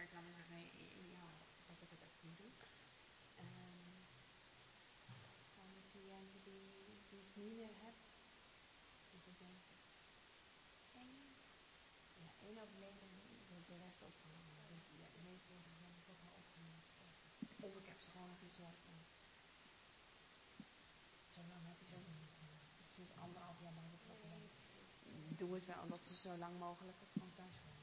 werk, laten we zeggen, ja, dat ik het echt niet doe. Van de cliënten die ik nu weer heb, dus ik denk één overleden, de rest opgenomen. Dus ja, de meeste zijn toch wel opgenomen. Of ik heb ze gewoon gezet. Zo lang heb je ze ook niet. Dus het is 1,5 jaar bij betrokken. Doe het wel, omdat ze zo lang mogelijk het gewoon thuis houden.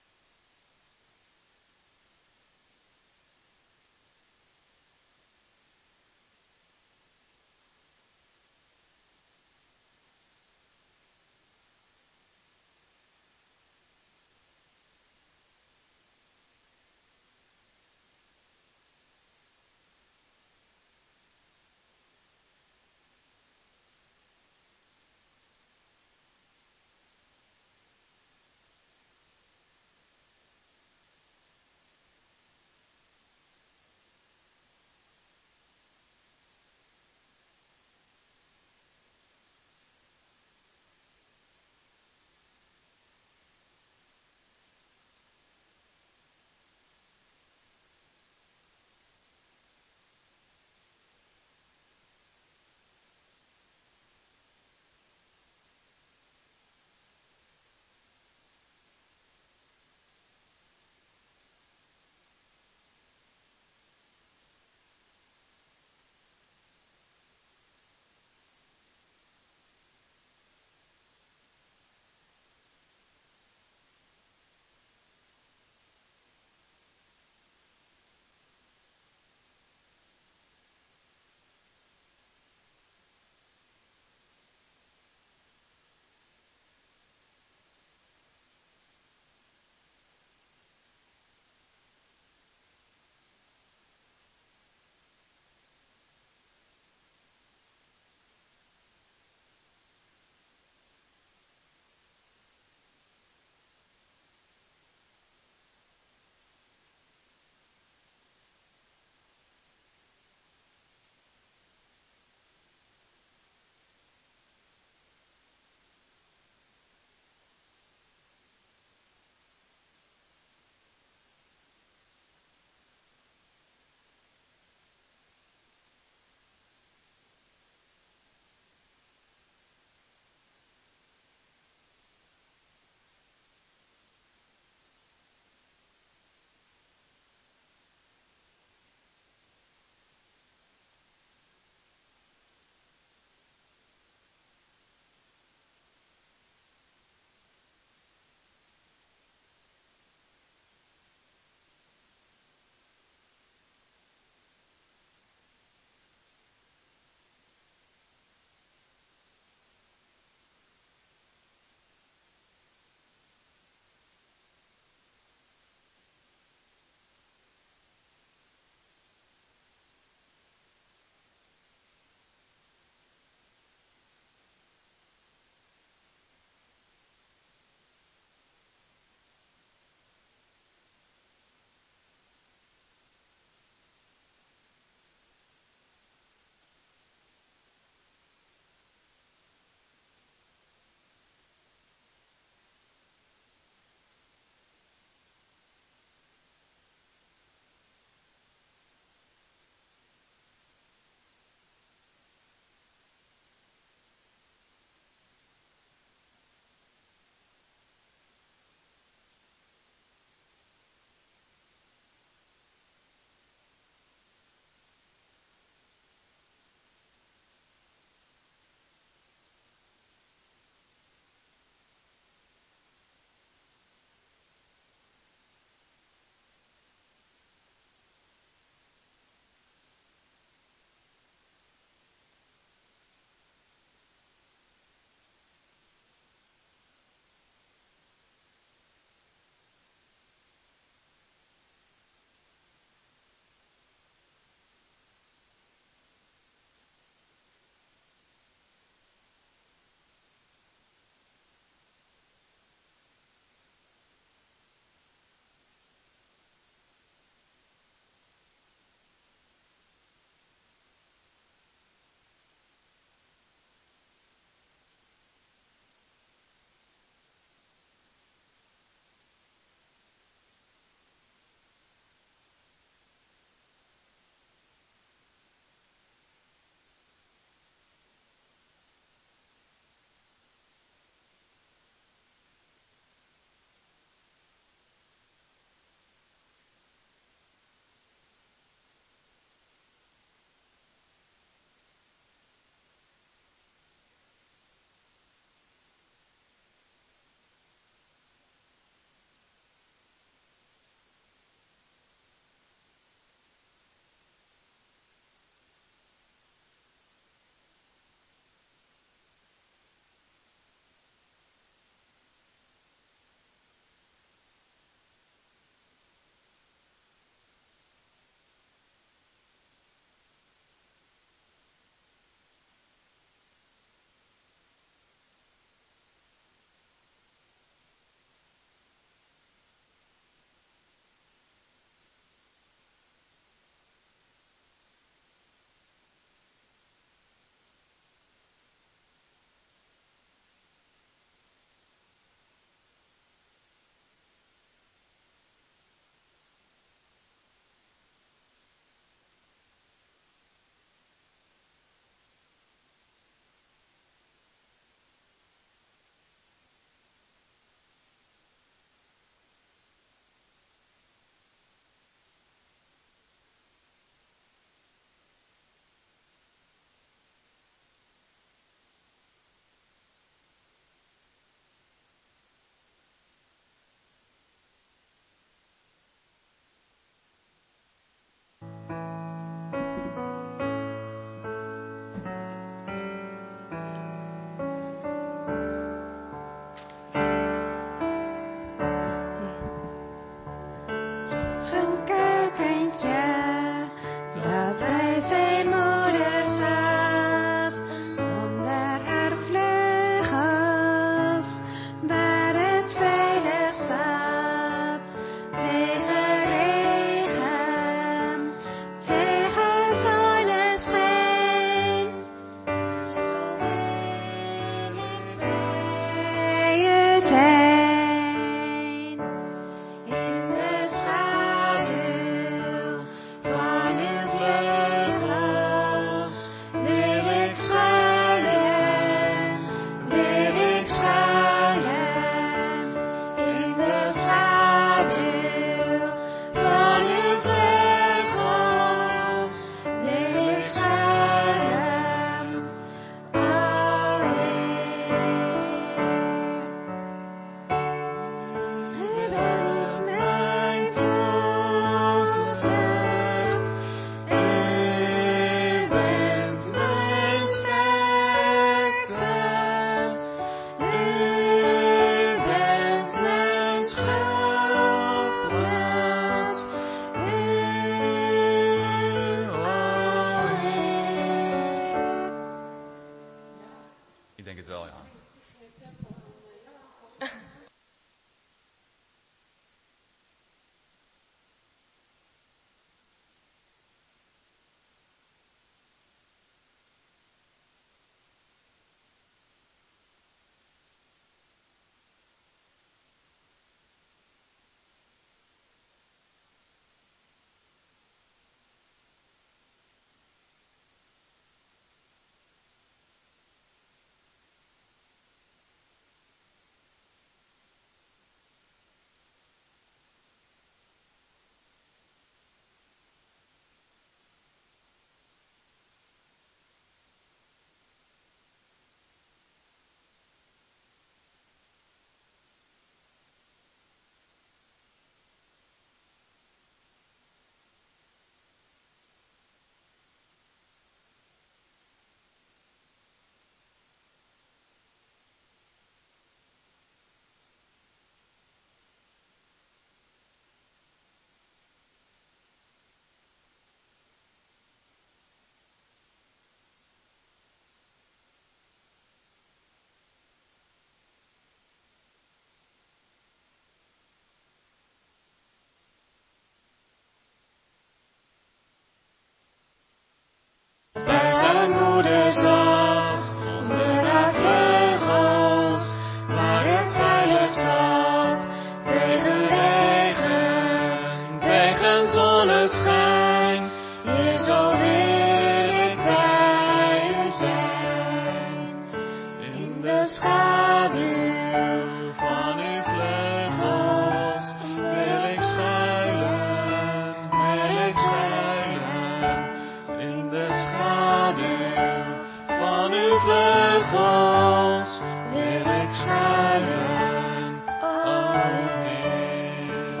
zonneschijn. Heer, zo wil ik bij u zijn. In de schaduw van uw vleugels wil ik schuilen, wil ik schuilen. In de schaduw van uw vleugels wil ik schuilen, o Heer.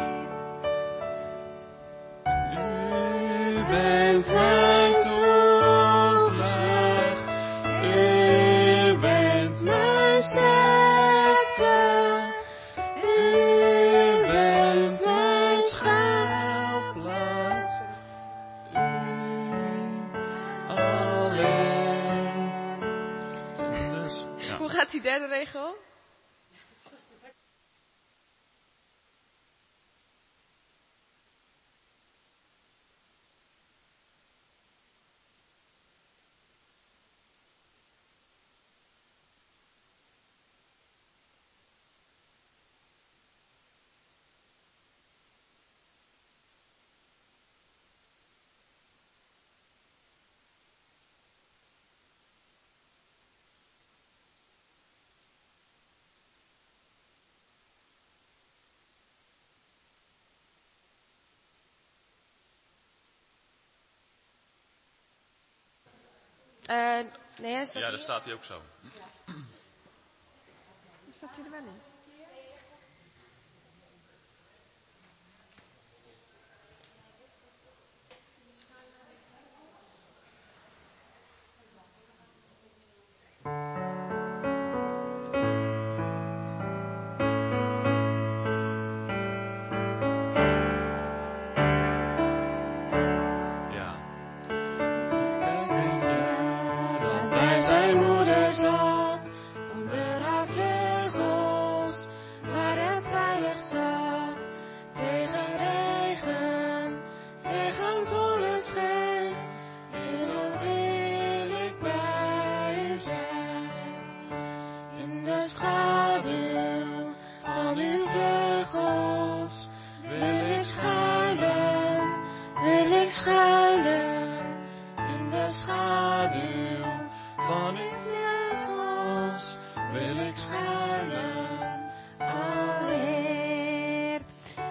U bent mijn toevlucht, u bent mijn sterkte, u bent mijn schuilplaats, u alleen. Dus, ja. Hoe gaat die derde regel? Nee, staat Ja, daar hier? staat hij ook zo. Staat hij er wel in? Ja. Kijk, weet je dat bij zijn moeder zat, onder haar vleugels, waar het veilig zat, tegen regen, tegen zonneschijn. En zo wil ik bij u zijn, in de schaduw van uw vleugels wil ik schuilen, wil ik schuilen. In de schaduw van uw vleugels wil ik schuilen, o Heer.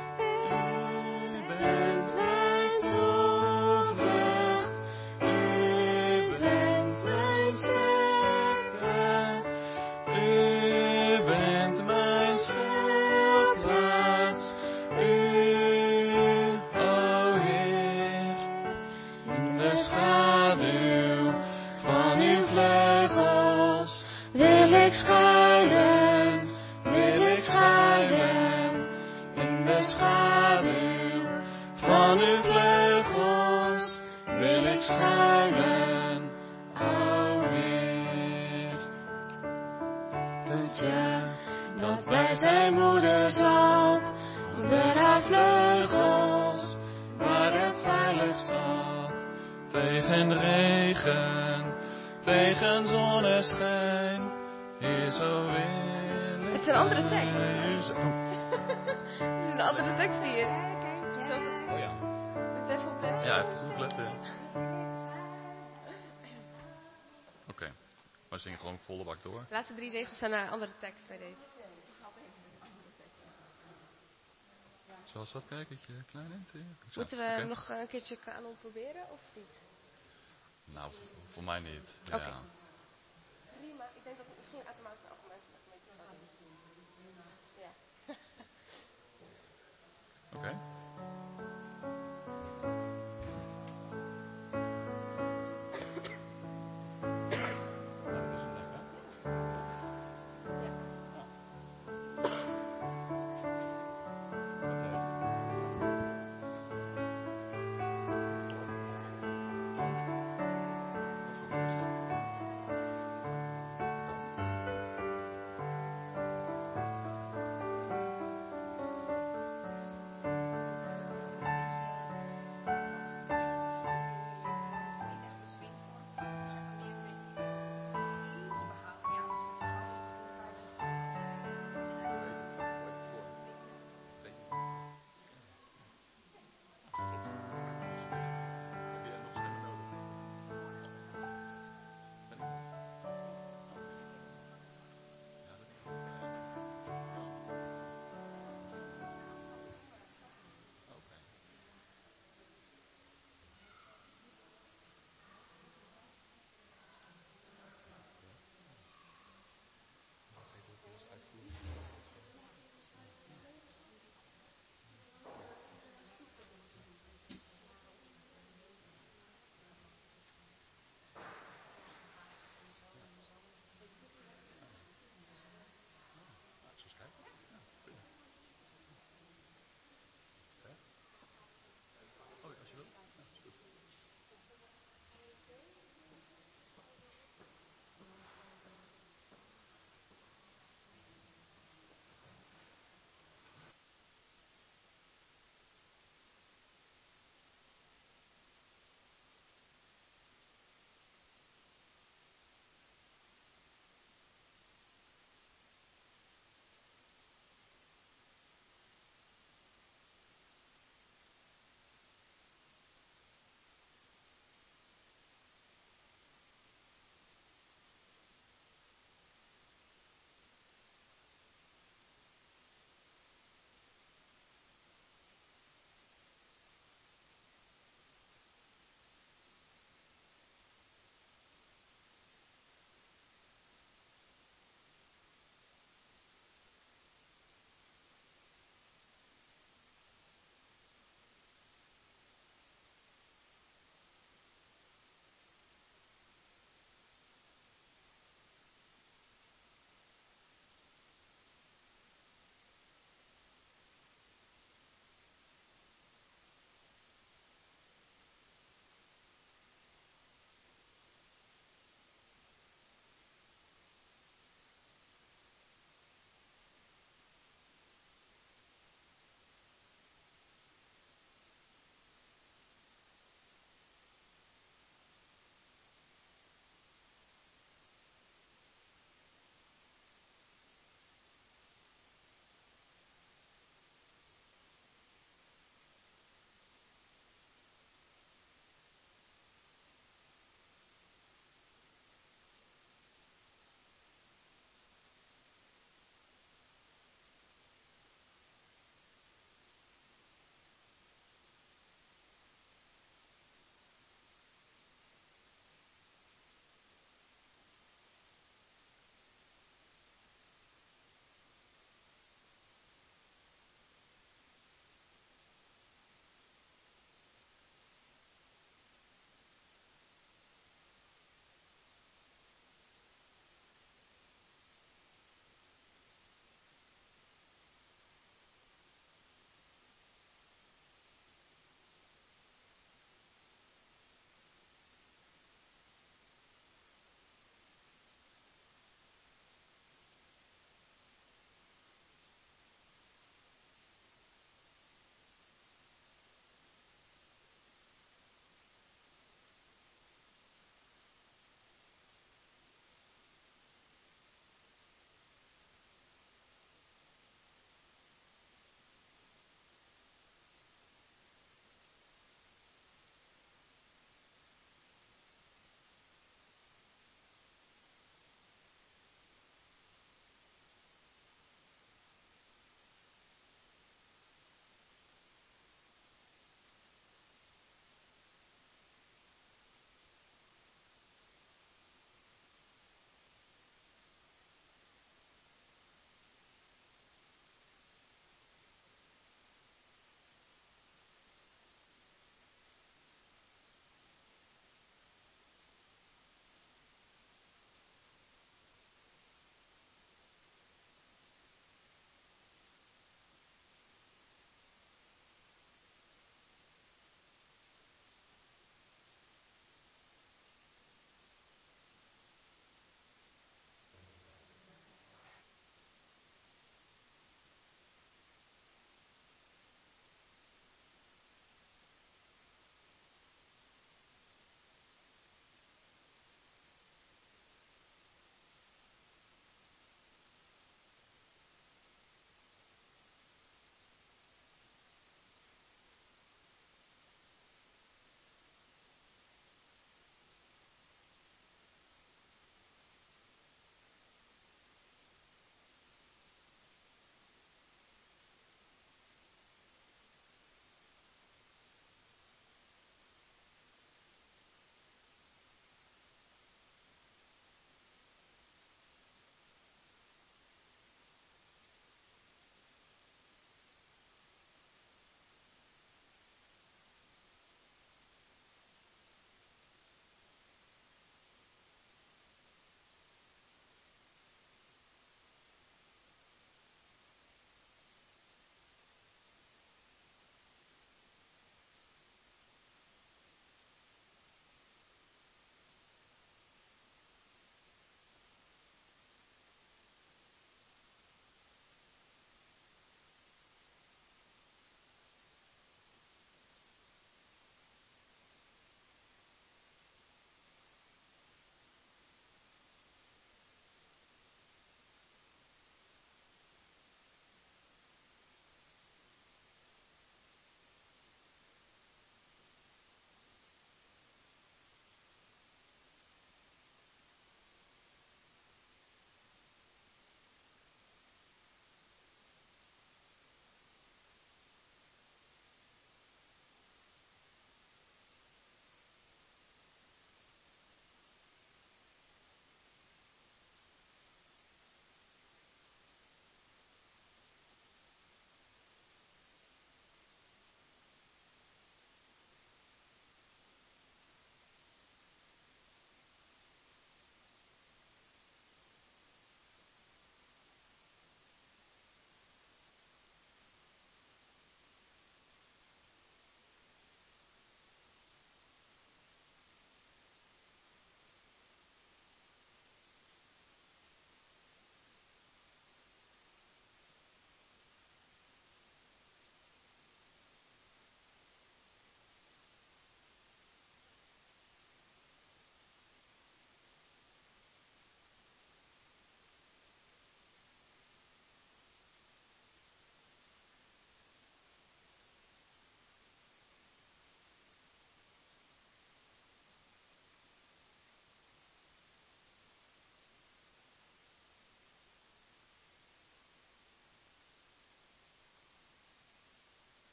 U bent mijn toevlucht, u bent mijn sterkte, u bent mijn schuilplaats, u, o Heer. In de schaduw van uw vleugels wil ik schuilen, wil ik schuilen. In de schaduw van uw vleugels wil ik schuilen, o Heer. Kindje dat bij zijn moeder zat, onder haar vleugels, waar het veilig zat, tegen regen, tegen zonneschijn. Heer, zo wil ik. Het is een andere tekst. bij u zijn. Het is een andere tekst hier. Zoals het, Oh ja. moet even opletten. Ja, even goed letten. Oké. We zingen gewoon volle bak door. De laatste 3 regels zijn een andere tekst bij deze. Zoals dat, kijk, dat je klein bent. Moeten we hem nog een keertje kanon proberen of niet? Nou, voor mij niet. Ja. Oké. Prima. Ik denk dat het misschien automatisch afgemeten is. Ja. Oké.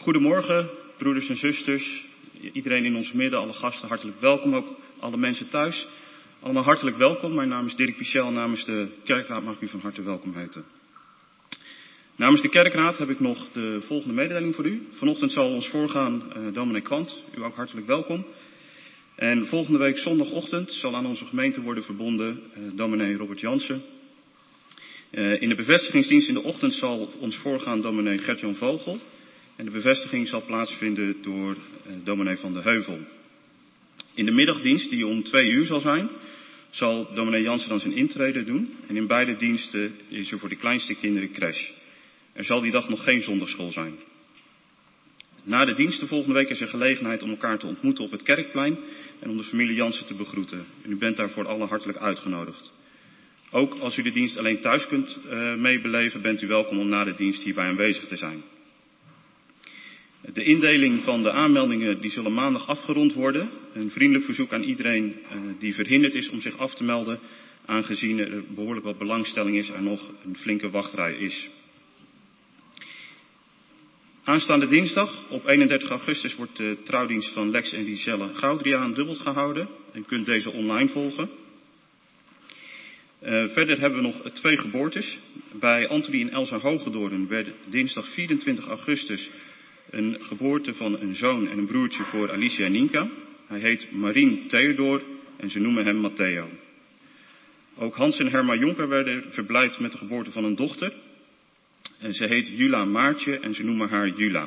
Goedemorgen, broeders en zusters, iedereen in ons midden, alle gasten, hartelijk welkom. Ook alle mensen thuis, allemaal hartelijk welkom. Mijn naam is Dirk Pichel, namens de Kerkraad mag ik u van harte welkom heten. Namens de Kerkraad heb ik nog de volgende mededeling voor u. Vanochtend zal ons voorgaan dominee Kwant, u ook hartelijk welkom. En volgende week zondagochtend zal aan onze gemeente worden verbonden dominee Robert Jansen. In de bevestigingsdienst in de ochtend zal ons voorgaan dominee Gert-Jan Vogel. En de bevestiging zal plaatsvinden door dominee Van de Heuvel. In de middagdienst, die om 2 uur zal zijn, zal dominee Jansen dan zijn intrede doen. En in beide diensten is er voor de kleinste kinderen crash. Er zal die dag nog geen zondagschool zijn. Na de diensten volgende week is er gelegenheid om elkaar te ontmoeten op het Kerkplein en om de familie Jansen te begroeten. En u bent daarvoor alle hartelijk uitgenodigd. Ook als u de dienst alleen thuis kunt meebeleven, bent u welkom om na de dienst hierbij aanwezig te zijn. De indeling van de aanmeldingen die zullen maandag afgerond worden. Een vriendelijk verzoek aan iedereen die verhinderd is om zich af te melden, aangezien er behoorlijk wat belangstelling is en nog een flinke wachtrij is. Aanstaande dinsdag, op 31 augustus, wordt de trouwdienst van Lex en Giselle Goudriaan dubbeld gehouden. U kunt deze online volgen. Verder hebben we nog 2 geboortes. Bij Anthony en Elsa Hogedoorn werd dinsdag 24 augustus een geboorte van een zoon en een broertje voor Alicia en Nienka. Hij heet Marien Theodor en ze noemen hem Matteo. Ook Hans en Herma Jonker werden verblijd met de geboorte van een dochter. En ze heet Jula Maartje en ze noemen haar Jula.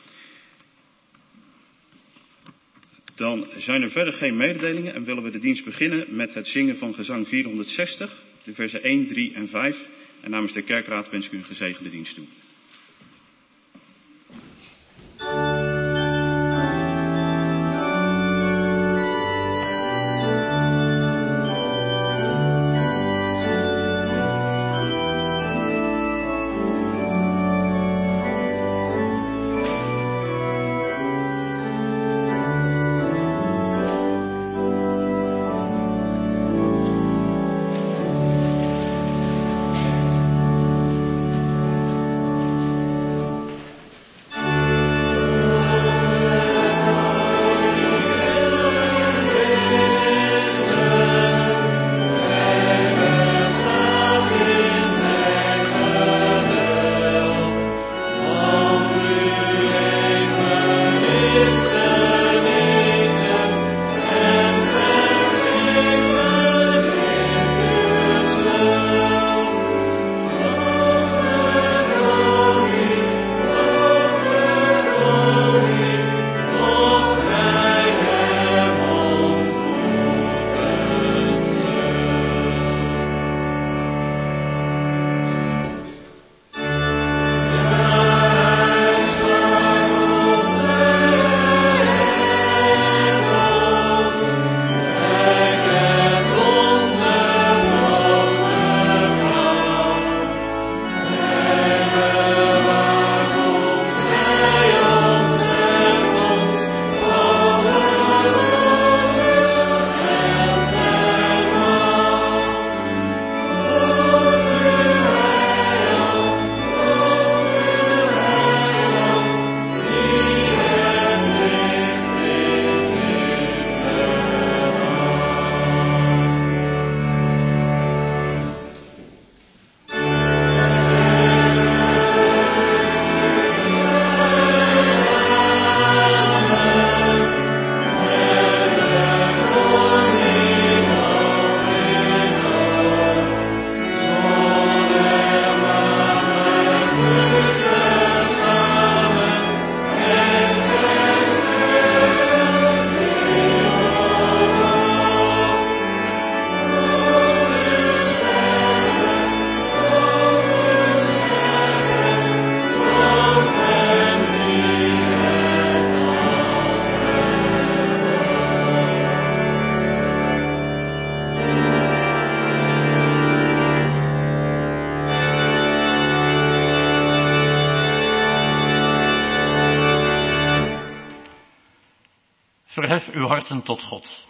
Dan zijn er verder geen mededelingen en willen we de dienst beginnen met het zingen van gezang 460, de versen 1, 3 en 5. En namens de Kerkraad wens ik u een gezegende dienst toe. Verhef uw harten tot God.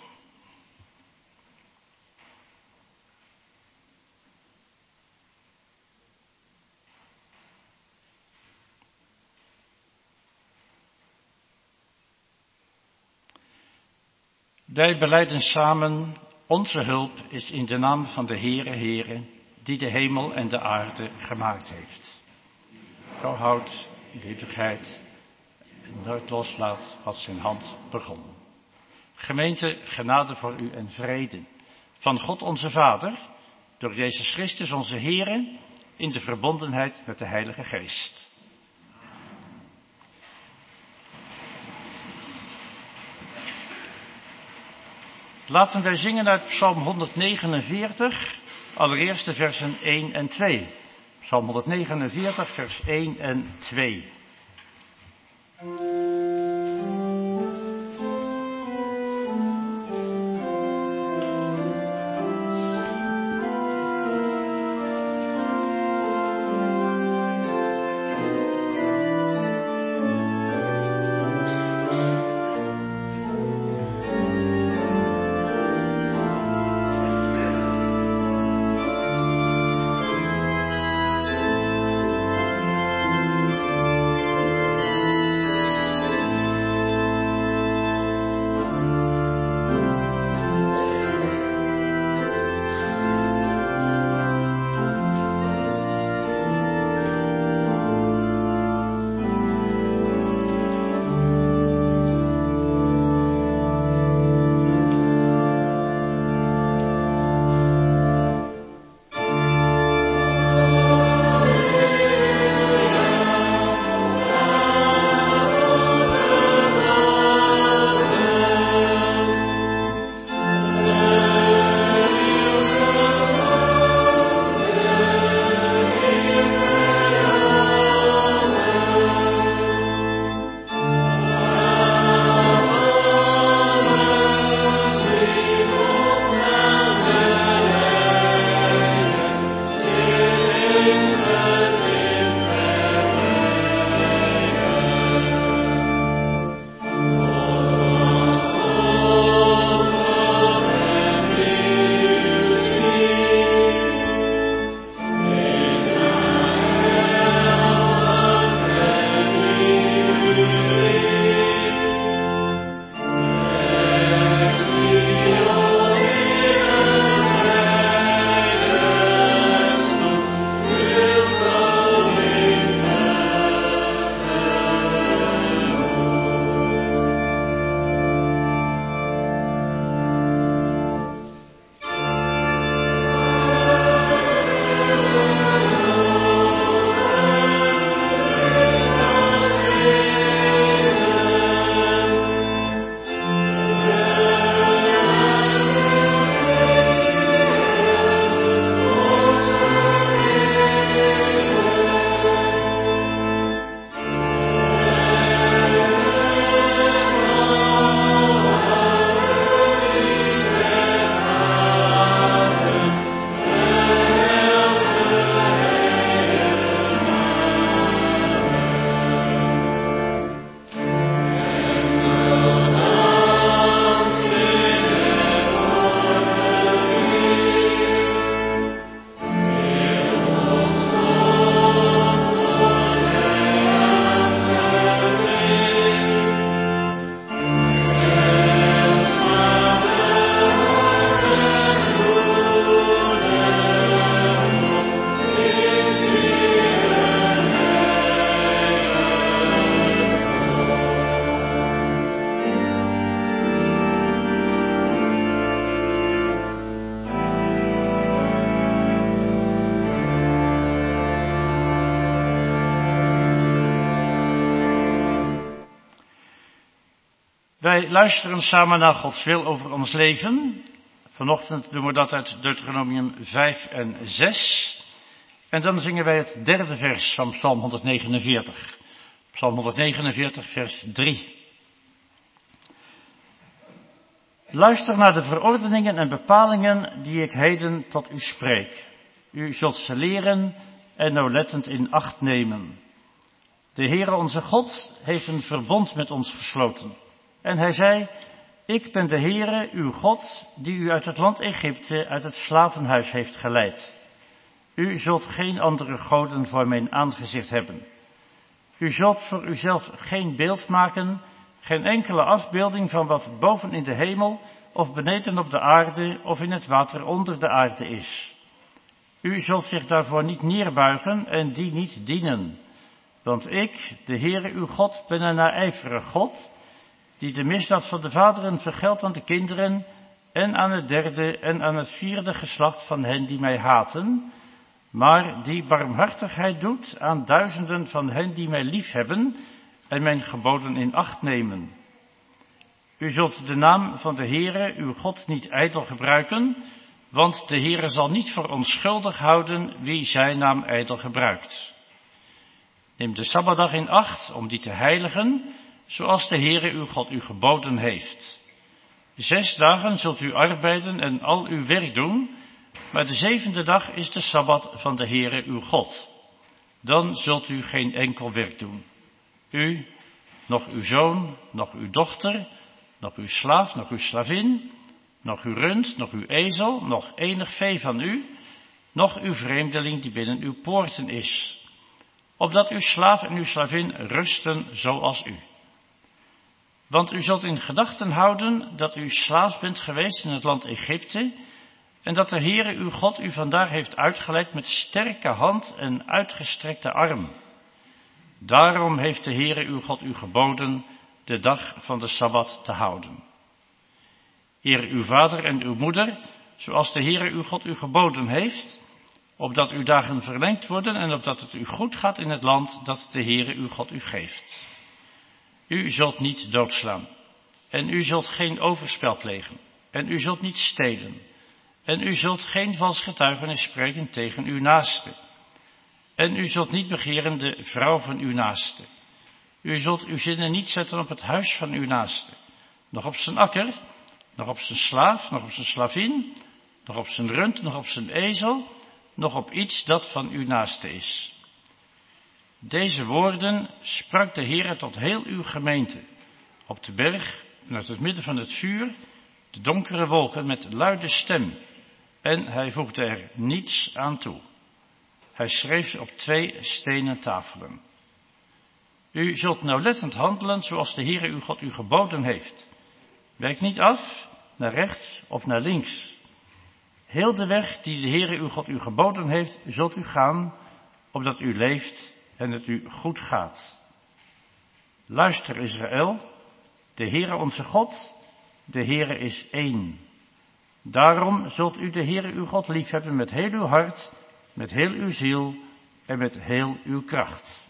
Wij belijden samen, onze hulp is in de naam van de Heere, die de hemel en de aarde gemaakt heeft. Trouw houdt, liefdigheid en nooit loslaat wat zijn hand begon. Gemeente, genade voor u en vrede van God onze Vader, door Jezus Christus onze Heere, in de verbondenheid met de Heilige Geest. Laten wij zingen uit Psalm 149, allereerst de versen 1 en 2. Psalm 149, vers 1 en 2. Wij luisteren samen naar Gods wil over ons leven. Vanochtend doen we dat uit Deuteronomium 5 en 6. En dan zingen wij het derde vers van Psalm 149. Psalm 149, vers 3. Luister naar de verordeningen en bepalingen die ik heden tot u spreek. U zult ze leren en nauwlettend in acht nemen. De Heere onze God heeft een verbond met ons gesloten. En hij zei, ik ben de Heere, uw God, die u uit het land Egypte, uit het slavenhuis heeft geleid. U zult geen andere goden voor mijn aangezicht hebben. U zult voor uzelf geen beeld maken geen enkele afbeelding van wat boven in de hemel of beneden op de aarde of in het water onder de aarde is. U zult zich daarvoor niet neerbuigen en die niet dienen. Want ik, de Heere uw God, ben een naijverige God, die de misdaad van de vaderen vergeldt aan de kinderen en aan het derde en aan het vierde geslacht van hen die mij haten, maar die barmhartigheid doet aan duizenden van hen die mij liefhebben en mijn geboden in acht nemen. U zult de naam van de Heere uw God niet ijdel gebruiken, want de Heere zal niet voor onschuldig houden wie zijn naam ijdel gebruikt. Neem de Sabbatdag in acht om die te heiligen, zoals de Heere uw God u geboden heeft. 6 dagen zult u arbeiden en al uw werk doen, maar de 7e dag is de Sabbat van de Heere uw God. Dan zult u geen enkel werk doen. U, nog uw zoon, nog uw dochter, nog uw slaaf, nog uw slavin, nog uw rund, nog uw ezel, nog enig vee van u, nog uw vreemdeling die binnen uw poorten is, opdat uw slaaf en uw slavin rusten zoals u. Want u zult in gedachten houden dat u slaaf bent geweest in het land Egypte, en dat de Heere uw God u vandaar heeft uitgeleid met sterke hand en uitgestrekte arm. Daarom heeft de Heere uw God u geboden de dag van de Sabbat te houden. Eer uw vader en uw moeder, zoals de Heere uw God u geboden heeft, opdat uw dagen verlengd worden en opdat het u goed gaat in het land dat de Heere uw God u geeft. U zult niet doodslaan, en u zult geen overspel plegen, en u zult niet stelen, en u zult geen vals getuigenis spreken tegen uw naaste. En u zult niet begeren de vrouw van uw naaste. U zult uw zinnen niet zetten op het huis van uw naaste, nog op zijn akker, nog op zijn slaaf, nog op zijn slavin, nog op zijn rund, nog op zijn ezel, nog op iets dat van uw naaste is. Deze woorden sprak de Heere tot heel uw gemeente, op de berg en uit het midden van het vuur, de donkere wolken met luide stem, en hij voegde er niets aan toe. Hij schreef ze op 2 stenen tafelen. U zult nauwlettend handelen zoals de Heere uw God u geboden heeft. Wijk niet af, naar rechts of naar links. Heel de weg die de Heere uw God u geboden heeft, zult u gaan, opdat u leeft en het u goed gaat. Luister Israël, de Heere onze God, de Heere is één. Daarom zult u de Heere uw God liefhebben met heel uw hart, met heel uw ziel en met heel uw kracht.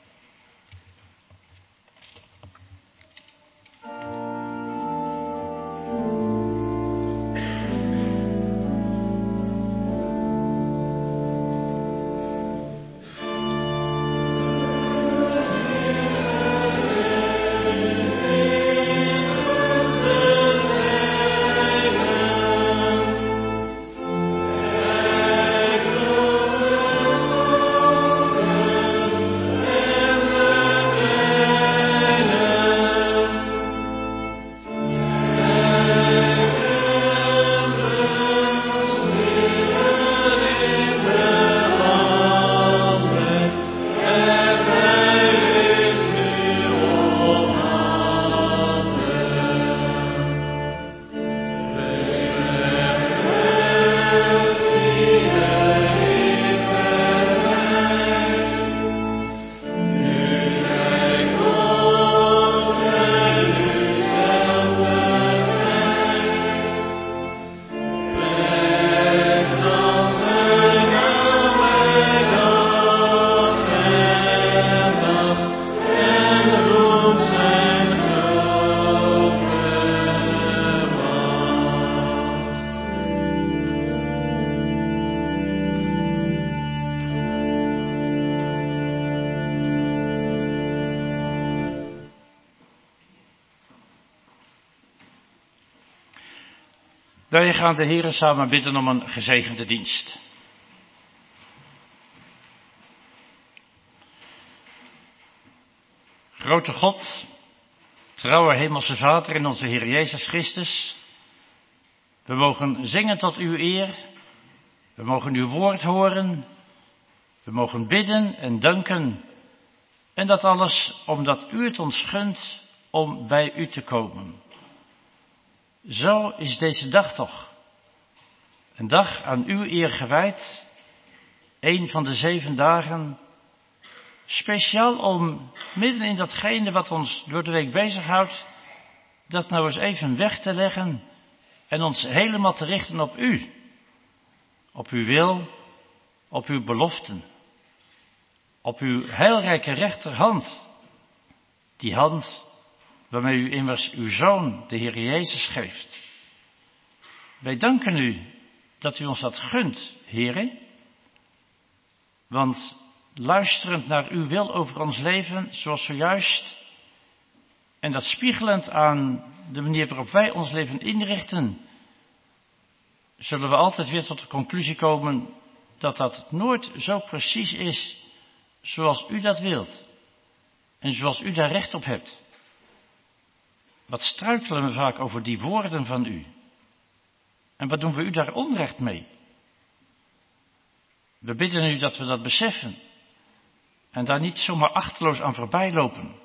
Wij gaan de Heere samen bidden om een gezegende dienst. Grote God, trouwe Hemelse Vader en onze Heer Jezus Christus, we mogen zingen tot uw eer, we mogen uw woord horen, we mogen bidden en danken, en dat alles omdat u het ons gunt om bij u te komen. Zo is deze dag toch. Een dag aan uw eer gewijd, een van de 7 dagen, speciaal om midden in datgene wat ons door de week bezighoudt, dat nou eens even weg te leggen en ons helemaal te richten op u. Op uw wil, op uw beloften, op uw heilrijke rechterhand. Die hand waarmee u immers uw Zoon, de Heer Jezus, geeft. Wij danken u dat u ons dat gunt, Heere. Want luisterend naar uw wil over ons leven, zoals zojuist, en dat spiegelend aan de manier waarop wij ons leven inrichten, zullen we altijd weer tot de conclusie komen dat dat nooit zo precies is zoals u dat wilt en zoals u daar recht op hebt. Wat struikelen we vaak over die woorden van u? En wat doen we u daar onrecht mee? We bidden u dat we dat beseffen en daar niet zomaar achteloos aan voorbij lopen.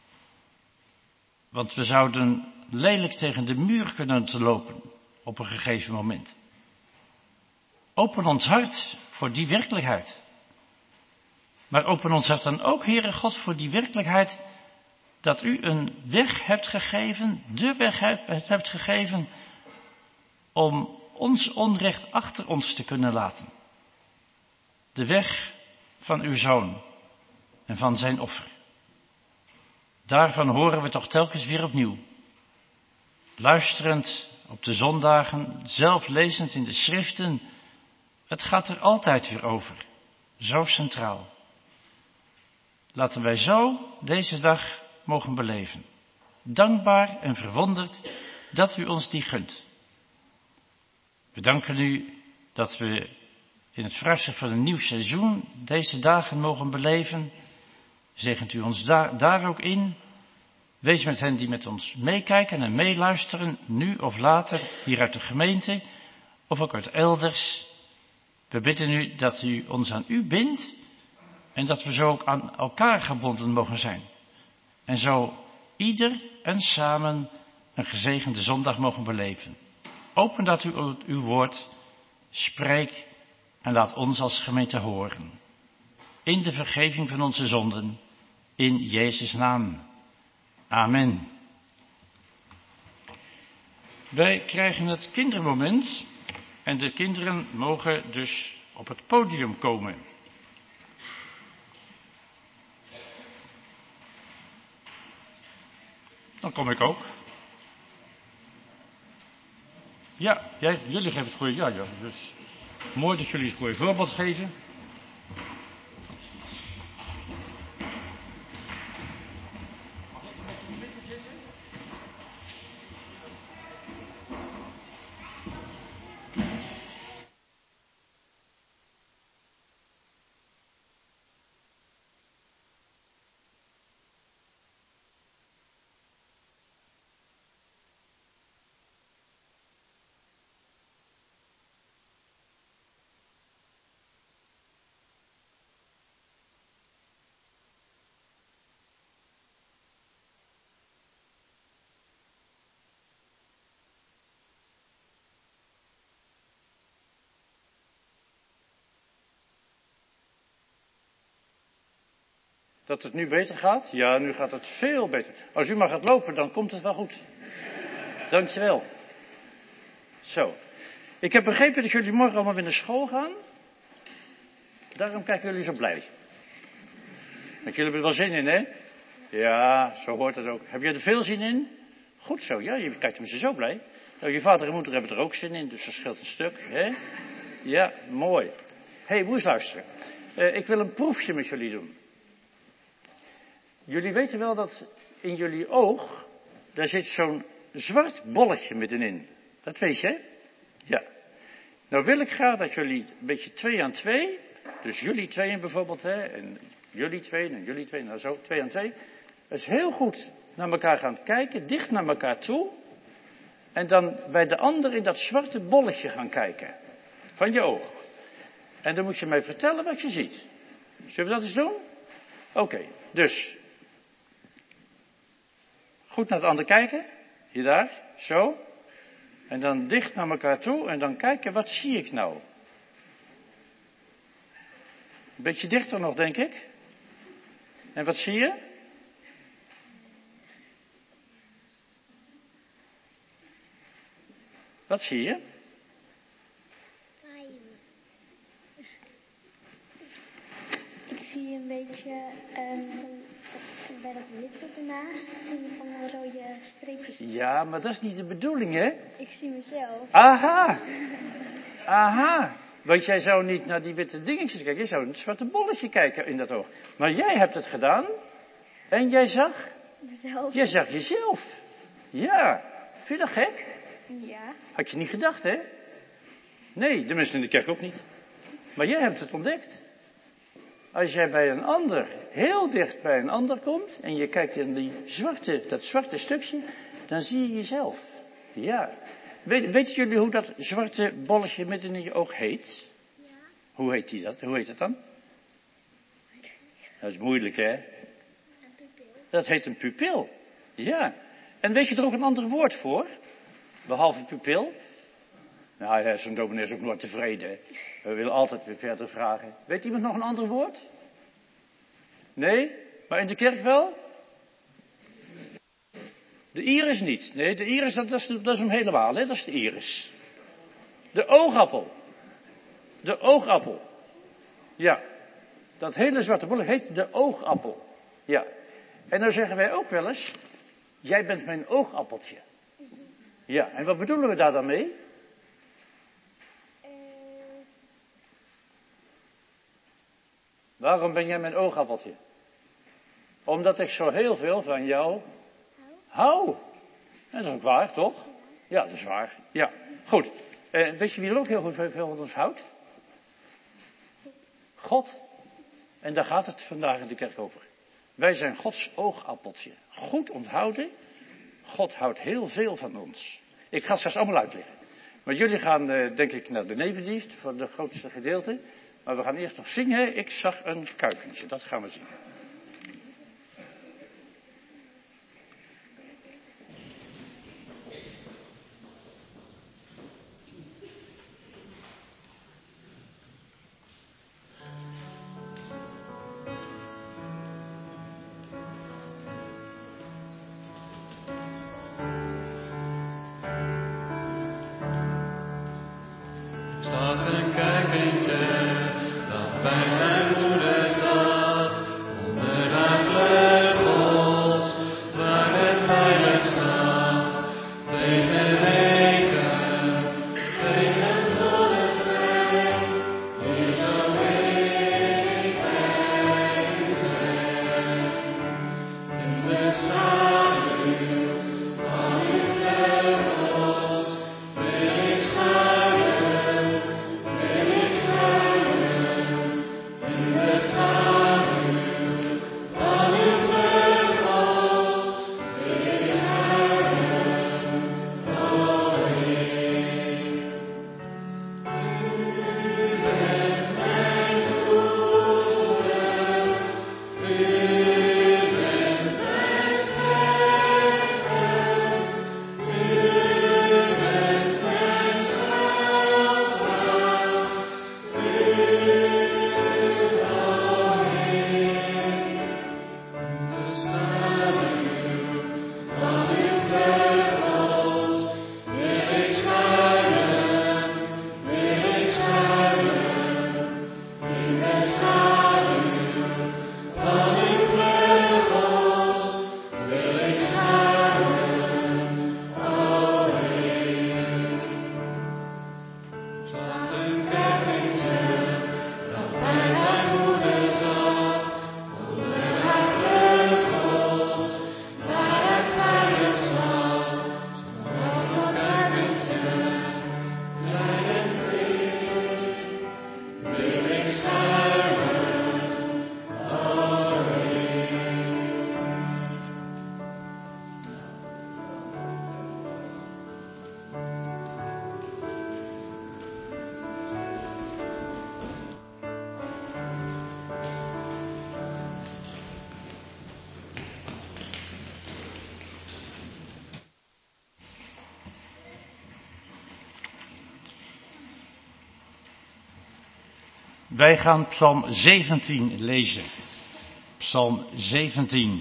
Want we zouden lelijk tegen de muur kunnen te lopen op een gegeven moment. Open ons hart voor die werkelijkheid. Maar open ons hart dan ook, Heere God, voor die werkelijkheid dat u een weg hebt gegeven, de weg hebt gegeven om ons onrecht achter ons te kunnen laten. De weg van uw Zoon en van zijn offer. Daarvan horen we toch telkens weer opnieuw. Luisterend op de zondagen, zelf lezend in de schriften, het gaat er altijd weer over. Zo centraal. Laten wij zo deze dag mogen beleven. Dankbaar en verwonderd dat u ons die gunt. We danken u dat we in het vooruitzicht van een nieuw seizoen deze dagen mogen beleven. Zegent u ons daar ook in. Wees met hen die met ons meekijken en meeluisteren, nu of later, hier uit de gemeente, of ook uit elders. We bidden u dat u ons aan u bindt en dat we zo ook aan elkaar gebonden mogen zijn. En zo ieder en samen een gezegende zondag mogen beleven. Open dat u uw woord, spreek en laat ons als gemeente horen. In de vergeving van onze zonden, in Jezus' naam. Amen. Wij krijgen het kindermoment en de kinderen mogen dus op het podium komen. Dan kom ik ook. Ja, jullie geven het goede. Ja, dus mooi dat jullie het goede voorbeeld geven. Dat het nu beter gaat? Ja, nu gaat het veel beter. Als u maar gaat lopen, dan komt het wel goed. Dankjewel. Zo. Ik heb begrepen dat jullie morgen allemaal weer naar school gaan. Daarom kijken jullie zo blij. Want jullie hebben er wel zin in, hè? Ja, zo hoort het ook. Heb je er veel zin in? Goed zo, ja, je kijkt met ze zo blij. Nou, je vader en moeder hebben er ook zin in, dus dat scheelt een stuk, hè? Ja, mooi. Hé, moet eens luisteren. Ik wil een proefje met jullie doen. Jullie weten wel dat in jullie oog, daar zit zo'n zwart bolletje middenin. Dat weet je, hè? Ja. Nou wil ik graag dat jullie een beetje 2 aan 2, dus jullie 2 bijvoorbeeld, hè, en jullie 2 en jullie 2, nou zo, 2 aan 2. Dus heel goed naar elkaar gaan kijken, dicht naar elkaar toe. En dan bij de ander in dat zwarte bolletje gaan kijken. Van je oog. En dan moet je mij vertellen wat je ziet. Zullen we dat eens doen? Oké, dus. Goed naar het ander kijken. Hier daar, zo. En dan dicht naar elkaar toe en dan kijken, wat zie ik nou? Een beetje dichter nog, denk ik. En wat zie je? Wat zie je? Ik zie een beetje bij dat wit ernaast, zie je van rode streepjes. Ja, maar dat is niet de bedoeling, hè? Ik zie mezelf. Aha! Aha! Want jij zou niet naar die witte dingetjes kijken, je zou een zwarte bolletje kijken in dat oog. Maar jij hebt het gedaan en jij zag? Mezelf. Jij zag jezelf. Ja. Vind je dat gek? Ja. Had je niet gedacht, hè? Nee, de mensen in de kerk ook niet. Maar jij hebt het ontdekt. Als jij bij een ander, heel dicht bij een ander komt en je kijkt in dat zwarte stukje, dan zie je jezelf. Ja. Weten jullie hoe dat zwarte bolletje midden in je oog heet? Ja. Hoe heet dat? Hoe heet het dan? Dat is moeilijk, hè? Een pupil. Dat heet een pupil. Ja. En weet je er ook een ander woord voor? Behalve pupil? Nou ja, zo'n dominee is ook nooit tevreden. We willen altijd weer verder vragen. Weet iemand nog een ander woord? Nee? Maar in de kerk wel? De iris niet. Nee, de iris, dat is hem helemaal, hè? Dat is de iris. De oogappel. De oogappel. Ja. Dat hele zwarte bolletje heet de oogappel. Ja. En dan zeggen wij ook wel eens, jij bent mijn oogappeltje. Ja, en wat bedoelen we daar dan mee? Waarom ben jij mijn oogappeltje? Omdat ik zo heel veel van jou hou. Dat is ook waar, toch? Ja, dat is waar. Ja, goed. Weet je wie er ook heel goed veel van ons houdt? God. En daar gaat het vandaag in de kerk over. Wij zijn Gods oogappeltje. Goed onthouden. God houdt heel veel van ons. Ik ga het straks allemaal uitleggen. Maar jullie gaan, denk ik, naar de nevendienst voor de grootste gedeelte. Maar we gaan eerst nog zingen. Ik zag een kuikentje. Dat gaan we zien. Yes, Wij gaan Psalm 17 lezen. Psalm 17.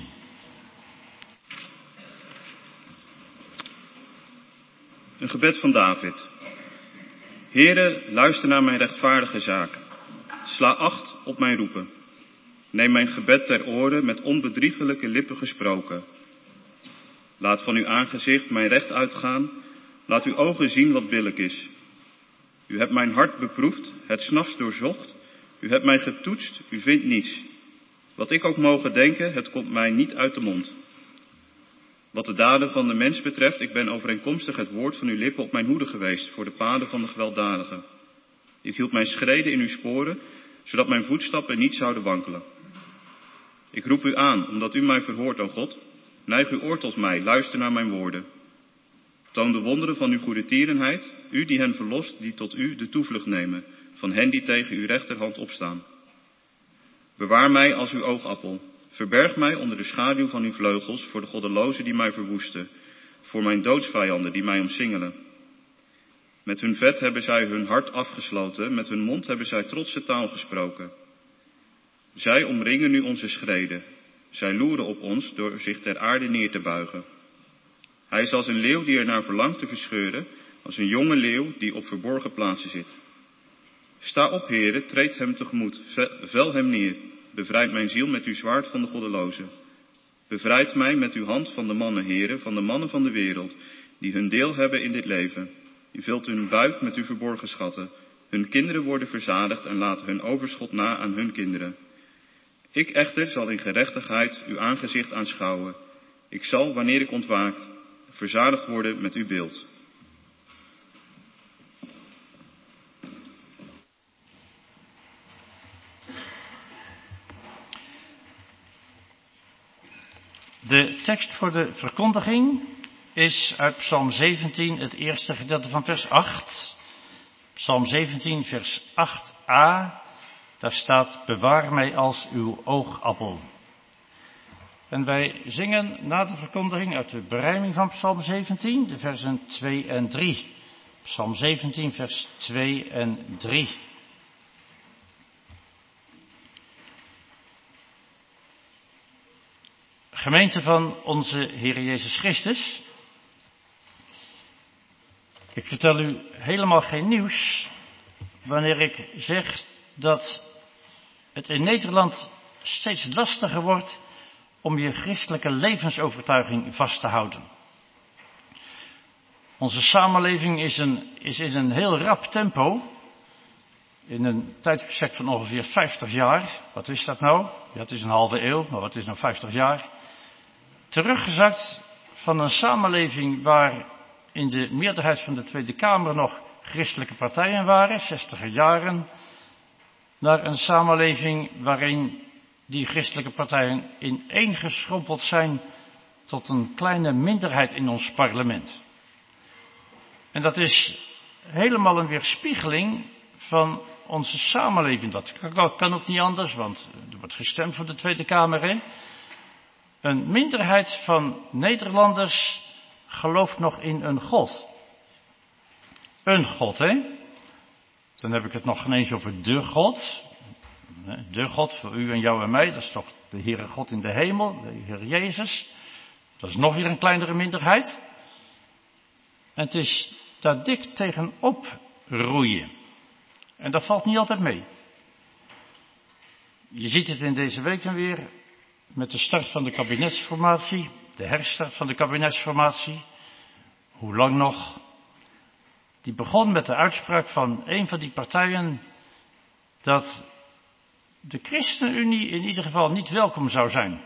Een gebed van David. Heere, luister naar mijn rechtvaardige zaak. Sla acht op mijn roepen. Neem mijn gebed ter oren met onbedriegelijke lippen gesproken. Laat van uw aangezicht mijn recht uitgaan. Laat uw ogen zien wat billijk is. U hebt mijn hart beproefd, het 's nachts doorzocht. U hebt mij getoetst, u vindt niets. Wat ik ook mogen denken, het komt mij niet uit de mond. Wat de daden van de mens betreft, ik ben overeenkomstig het woord van uw lippen op mijn hoede geweest voor de paden van de gewelddadigen. Ik hield mijn schreden in uw sporen, zodat mijn voetstappen niet zouden wankelen. Ik roep u aan, omdat u mij verhoort, o God. Neig uw oor tot mij, luister naar mijn woorden. Toon de wonderen van uw goedertierenheid, u die hen verlost, die tot u de toevlucht nemen, van hen die tegen uw rechterhand opstaan. Bewaar mij als uw oogappel. Verberg mij onder de schaduw van uw vleugels voor de goddelozen die mij verwoesten, voor mijn doodsvijanden die mij omsingelen. Met hun vet hebben zij hun hart afgesloten, met hun mond hebben zij trotse taal gesproken. Zij omringen nu onze schreden. Zij loeren op ons door zich ter aarde neer te buigen. Hij is als een leeuw die ernaar verlangt te verscheuren, als een jonge leeuw die op verborgen plaatsen zit. Sta op, Heere, treed hem tegemoet, vel hem neer. Bevrijd mijn ziel met uw zwaard van de goddelozen. Bevrijd mij met uw hand van de mannen, Heere, van de mannen van de wereld, die hun deel hebben in dit leven. U vult hun buik met uw verborgen schatten. Hun kinderen worden verzadigd en laten hun overschot na aan hun kinderen. Ik echter zal in gerechtigheid uw aangezicht aanschouwen. Ik zal, wanneer ik ontwaak, verzadigd worden met uw beeld. De tekst voor de verkondiging is uit Psalm 17, het eerste gedeelte van vers 8. Psalm 17, vers 8a. Daar staat, bewaar mij als uw oogappel. En wij zingen na de verkondiging uit de berijming van Psalm 17, de versen 2 en 3. Psalm 17, vers 2 en 3. Gemeente van onze Heer Jezus Christus. Ik vertel u helemaal geen nieuws wanneer ik zeg dat het in Nederland steeds lastiger wordt om je christelijke levensovertuiging vast te houden. Onze samenleving is in een heel rap tempo, in een tijdbestek van ongeveer 50 jaar, wat is dat nou? Ja, het is een halve eeuw, maar wat is nou 50 jaar? Teruggezakt van een samenleving waar in de meerderheid van de Tweede Kamer nog christelijke partijen waren, 60er jaren, naar een samenleving waarin die christelijke partijen ineengeschrompeld zijn tot een kleine minderheid in ons parlement. En dat is helemaal een weerspiegeling van onze samenleving. Dat kan ook niet anders, want er wordt gestemd voor de Tweede Kamer, hè? Een minderheid van Nederlanders gelooft nog in een God. Een God, hè? Dan heb ik het nog geen eens over de God. De God voor u en jou en mij, dat is toch de Heere God in de hemel, de Heer Jezus. Dat is nog weer een kleinere minderheid. En het is daar dik tegenop roeien. En dat valt niet altijd mee. Je ziet het in deze weken weer met de start van de kabinetsformatie, de herstart van de kabinetsformatie. Hoe lang nog? Die begon met de uitspraak van een van die partijen dat de ChristenUnie in ieder geval niet welkom zou zijn.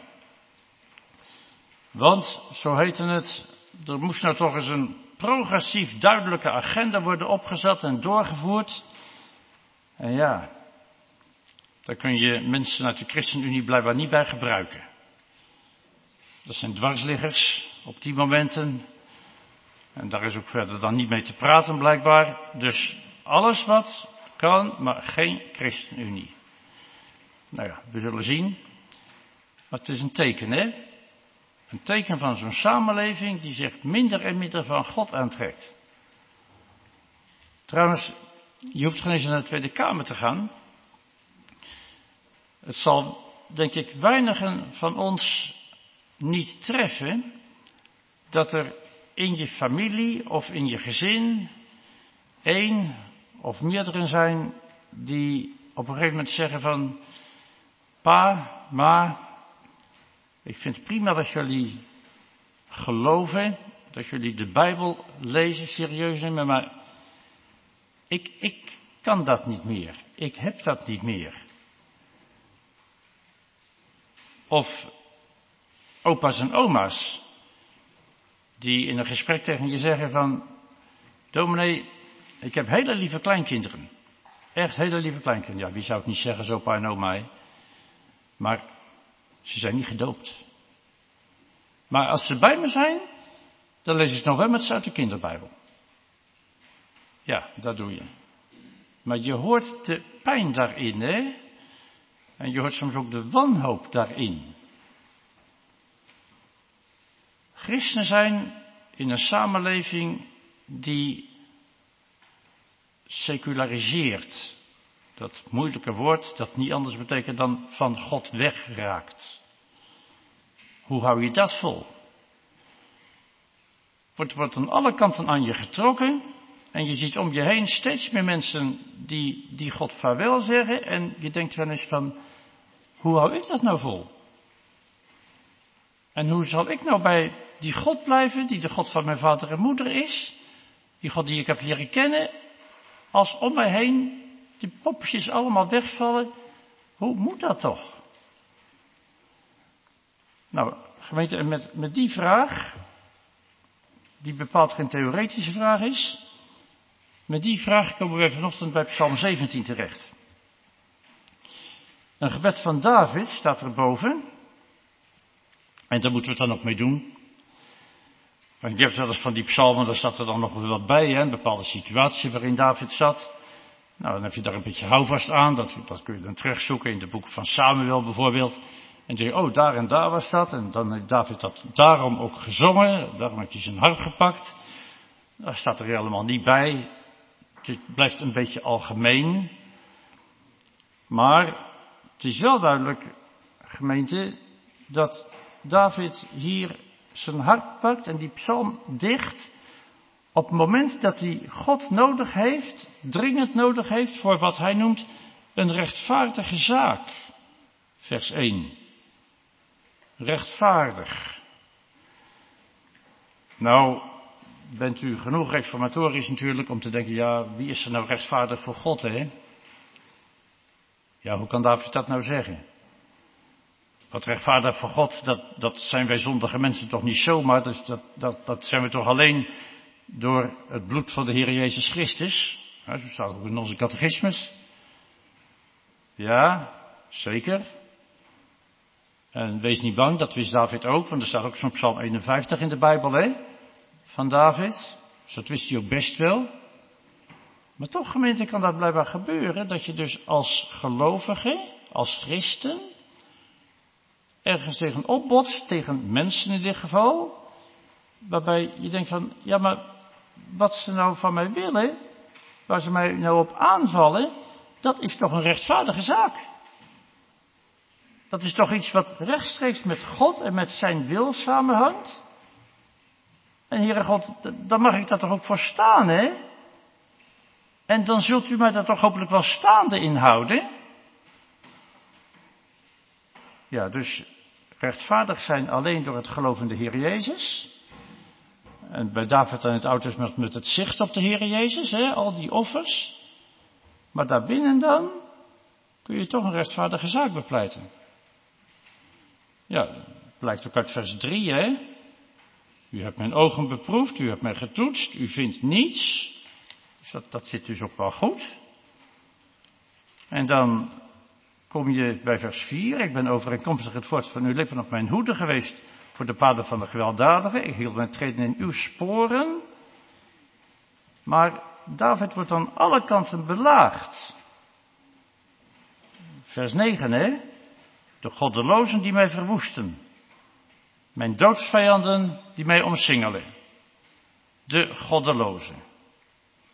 Want, zo heette het, er moest nou toch eens een progressief duidelijke agenda worden opgezet en doorgevoerd. En ja, daar kun je mensen uit de ChristenUnie blijkbaar niet bij gebruiken. Dat zijn dwarsliggers op die momenten. En daar is ook verder dan niet mee te praten blijkbaar. Dus alles wat kan, maar geen ChristenUnie. Nou ja, we zullen zien. Maar het is een teken, hè? Een teken van zo'n samenleving die zich minder en minder van God aantrekt. Trouwens, je hoeft geen eens naar de Tweede Kamer te gaan. Het zal, denk ik, weinigen van ons niet treffen dat er in je familie of in je gezin één of meerdere zijn die op een gegeven moment zeggen van: pa, ma, ik vind het prima dat jullie geloven, dat jullie de Bijbel lezen, serieus nemen, maar ik kan dat niet meer. Ik heb dat niet meer. Of opa's en oma's die in een gesprek tegen je zeggen van: dominee, ik heb hele lieve kleinkinderen. Echt hele lieve kleinkinderen. Ja, wie zou het niet zeggen, zo opa en oma. Hè? Maar ze zijn niet gedoopt. Maar als ze bij me zijn, dan lees ik nog wel met ze uit de kinderbijbel. Ja, dat doe je. Maar je hoort de pijn daarin, hè? En je hoort soms ook de wanhoop daarin. Christenen zijn in een samenleving die seculariseert. Dat moeilijke woord dat niet anders betekent dan van God wegraakt. Hoe hou je dat vol? Wordt aan alle kanten aan je getrokken en je ziet om je heen steeds meer mensen die God vaarwel zeggen en je denkt wel eens van: hoe hou ik dat nou vol? En hoe zal ik nou bij die God blijven, die de God van mijn vader en moeder is, die God die ik heb leren kennen, als om mij heen die popjes allemaal wegvallen? Hoe moet dat toch? Nou, gemeente, met die vraag, die bepaald geen theoretische vraag is, met die vraag komen we vanochtend bij Psalm 17 terecht. Een gebed van David staat erboven. En daar moeten we het dan ook mee doen. Want je hebt wel eens van die psalmen, daar staat er dan nog wel wat bij, hè, een bepaalde situatie waarin David zat. Nou, dan heb je daar een beetje houvast aan, dat kun je dan terugzoeken in de boeken van Samuel bijvoorbeeld. En dan zeg je, oh, daar en daar was dat. En dan heeft David dat daarom ook gezongen, daarom heeft hij zijn harp gepakt. Daar staat er helemaal niet bij. Het blijft een beetje algemeen. Maar het is wel duidelijk, gemeente, dat David hier zijn harp pakt en die psalm dicht op het moment dat hij God nodig heeft, dringend nodig heeft voor wat hij noemt een rechtvaardige zaak. Vers 1. Rechtvaardig. Nou, bent u genoeg reformatorisch natuurlijk om te denken, ja, wie is er nou rechtvaardig voor God, hè? Ja, hoe kan David dat nou zeggen? Wat rechtvaardig voor God, dat zijn wij zondige mensen toch niet zomaar. Dus dat zijn we toch alleen door het bloed van de Heer Jezus Christus. Ja, zo staat het ook in onze catechismus. Ja, zeker. En wees niet bang, dat wist David ook. Want er staat ook zo'n Psalm 51 in de Bijbel, hè? Van David. Dus dat wist hij ook best wel. Maar toch, gemeente, kan dat blijkbaar gebeuren. Dat je dus als gelovige, als christen, ergens tegen opbotst, tegen mensen in dit geval, waarbij je denkt van, ja, maar wat ze nou van mij willen, waar ze mij nou op aanvallen, dat is toch een rechtvaardige zaak. Dat is toch iets wat rechtstreeks met God en met zijn wil samenhangt. En Heere God, dan mag ik daar toch ook voor staan, hè? En dan zult u mij daar toch hopelijk wel staande in houden. Ja, dus rechtvaardig zijn alleen door het geloof in de Heer Jezus. En bij David in het Oude Testament met het zicht op de Heer Jezus, hè, al die offers. Maar daarbinnen dan kun je toch een rechtvaardige zaak bepleiten. Ja, blijkt ook uit vers 3, hè. U hebt mijn ogen beproefd, u hebt mij getoetst, u vindt niets. Dus dat zit dus ook wel goed. En dan kom je bij vers 4. Ik ben overeenkomstig het woord van uw lippen op mijn hoede geweest voor de paden van de gewelddadigen. Ik hield mijn treden in uw sporen. Maar David wordt aan alle kanten belaagd. Vers 9, hè. De goddelozen die mij verwoesten. Mijn doodsvijanden die mij omsingelen. De goddelozen.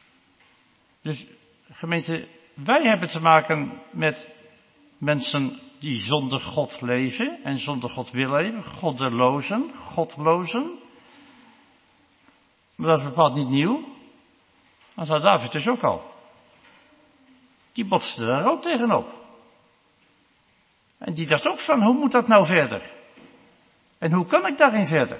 Dus gemeente, wij hebben te maken met mensen die zonder God leven en zonder God willen leven. Godlozen. Maar dat is bepaald niet nieuw. Dat had David dus ook al. Die botste daar ook tegenop. En die dacht ook van, hoe moet dat nou verder? En hoe kan ik daarin verder?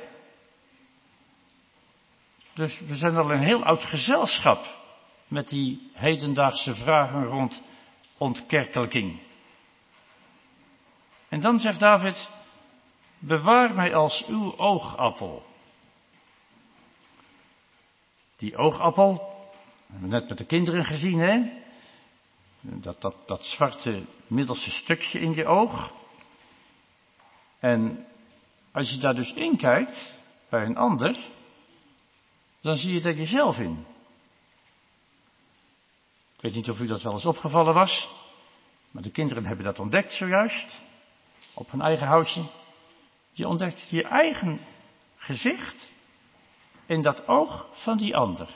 Dus we zijn al een heel oud gezelschap met die hedendaagse vragen rond ontkerkelijking. En dan zegt David, bewaar mij als uw oogappel. Die oogappel, hebben we net met de kinderen gezien, hè? Dat zwarte middelste stukje in je oog. En als je daar dus in kijkt, bij een ander, dan zie je daar jezelf in. Ik weet niet of u dat wel eens opgevallen was, maar de kinderen hebben dat ontdekt zojuist, op hun eigen houtje. Je ontdekt je eigen gezicht in dat oog van die ander.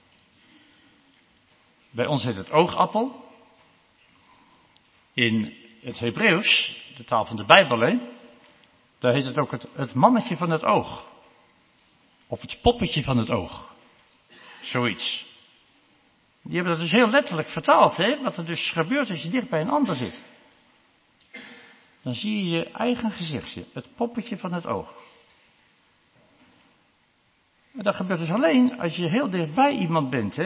Bij ons heet het oogappel. In het Hebreeuws, de taal van de Bijbel, daar heet het ook het mannetje van het oog. Of het poppetje van het oog. Zoiets. Die hebben dat dus heel letterlijk vertaald, wat er dus gebeurt als je dicht bij een ander zit. Dan zie je je eigen gezichtje, het poppetje van het oog. En dat gebeurt dus alleen als je heel dicht bij iemand bent,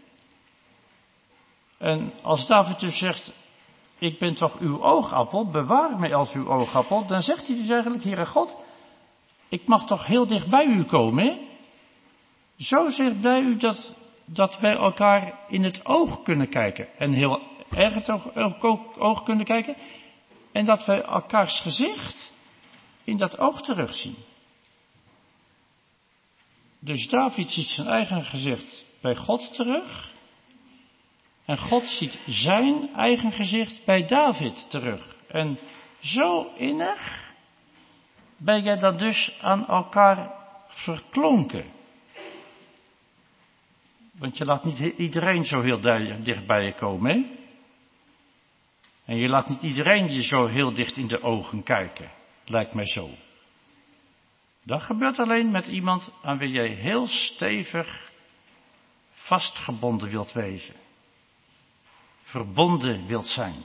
En als David dus zegt, ik ben toch uw oogappel, bewaar mij als uw oogappel, dan zegt hij dus eigenlijk, Heere God, ik mag toch heel dicht bij u komen, Zo dicht bij u dat wij elkaar in het oog kunnen kijken. En heel erg het oog kunnen kijken. En dat wij elkaars gezicht in dat oog terugzien. Dus David ziet zijn eigen gezicht bij God terug. En God ziet zijn eigen gezicht bij David terug. En zo innig ben jij dan dus aan elkaar verklonken. Want je laat niet iedereen zo heel dicht bij je komen, hè? En je laat niet iedereen je zo heel dicht in de ogen kijken. Lijkt mij zo. Dat gebeurt alleen met iemand aan wie jij heel stevig vastgebonden wilt wezen. Verbonden wilt zijn.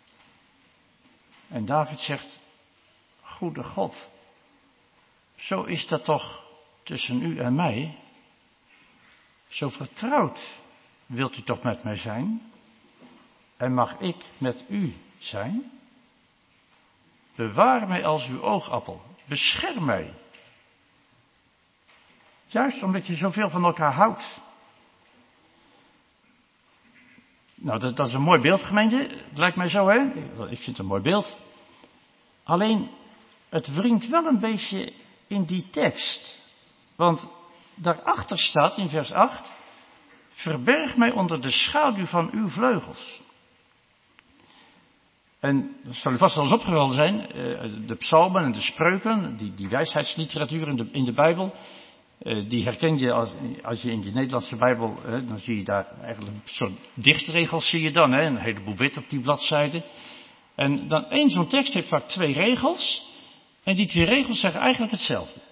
En David zegt, goede God, zo is dat toch tussen u en mij. Zo vertrouwd wilt u toch met mij zijn? En mag ik met u zijn? Bewaar mij als uw oogappel. Bescherm mij. Juist omdat je zoveel van elkaar houdt. Nou, dat is een mooi beeld, gemeente. Het lijkt mij zo, hè? Ik vind het een mooi beeld. Alleen, het wringt wel een beetje in die tekst. Want daarachter staat in vers 8, verberg mij onder de schaduw van uw vleugels. En dat zal u vast wel eens opgevallen zijn, de psalmen en de spreuken, die wijsheidsliteratuur in de Bijbel, die herken je als je in je Nederlandse Bijbel, dan zie je daar eigenlijk een soort dichtregels zie je dan, een heleboel wit op die bladzijde. En dan één zo'n tekst heeft vaak 2 regels, en die 2 regels zeggen eigenlijk hetzelfde.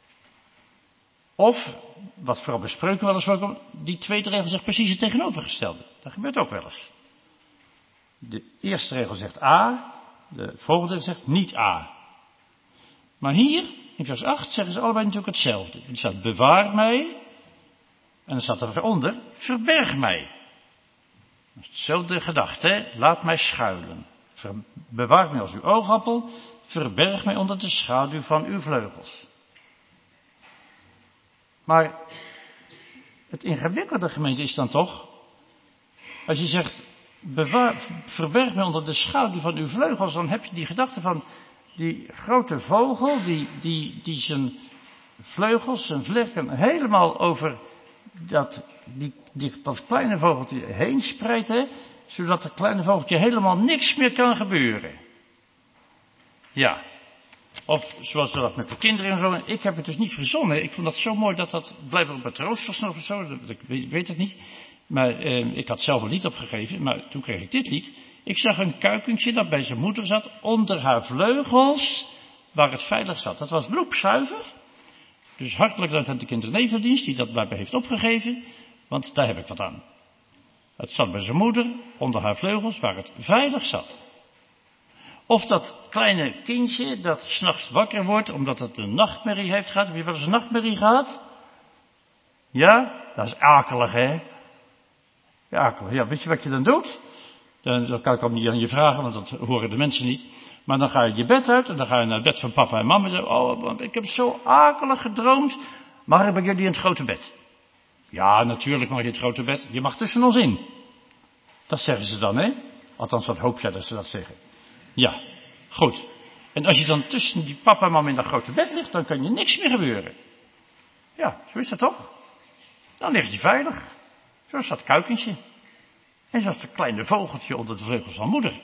Of, wat vooral bij spreuken wel eens voorkomt, die tweede regel zegt precies het tegenovergestelde. Dat gebeurt ook wel eens. De eerste regel zegt A, de volgende zegt niet A. Maar hier, in vers 8, zeggen ze allebei natuurlijk hetzelfde. Er staat bewaar mij, en dan staat er eronder, verberg mij. Dat is hetzelfde gedachte, hè? Laat mij schuilen. Bewaar mij als uw oogappel, verberg mij onder de schaduw van uw vleugels. Maar het ingewikkelde, gemeente, is dan toch, als je zegt, verberg mij onder de schaduw van uw vleugels, dan heb je die gedachte van die grote vogel die zijn vleugels, zijn vlekken helemaal over dat kleine vogeltje heen spreidt, hè, zodat dat kleine vogeltje helemaal niks meer kan gebeuren. Ja. Of zoals we dat met de kinderen en zo. Ik heb het dus niet verzonnen. Ik vond dat zo mooi dat blijkbaar op het roosters nog of zo. Ik weet het niet. Maar ik had zelf een lied opgegeven. Maar toen kreeg ik dit lied. Ik zag een kuikentje dat bij zijn moeder zat, onder haar vleugels, waar het veilig zat. Dat was bloedzuiver. Dus hartelijk dank aan de kindernevendienst die dat bij mij heeft opgegeven, want daar heb ik wat aan. Het zat bij zijn moeder, onder haar vleugels, waar het veilig zat. Of dat kleine kindje dat 's nachts wakker wordt, omdat het een nachtmerrie heeft gehad. Heb je wel eens een nachtmerrie gehad? Ja? Dat is akelig, hè? Ja, akelig. Ja, weet je wat je dan doet? Dan kan ik ook niet aan je vragen, want dat horen de mensen niet. Maar dan ga je je bed uit en dan ga je naar het bed van papa en mama. En dan, oh, want ik heb zo akelig gedroomd. Mag ik bij jullie in het grote bed? Ja, natuurlijk mag je in het grote bed. Je mag tussen ons in. Dat zeggen ze dan, hè? Althans, dat hoop jij dat ze dat zeggen. Ja, goed. En als je dan tussen die papa en mama in dat grote bed ligt, dan kan je niks meer gebeuren. Ja, zo is dat toch? Dan lig je veilig. Zo is dat kuikentje. En zoals dat kleine vogeltje onder de vleugels van moeder.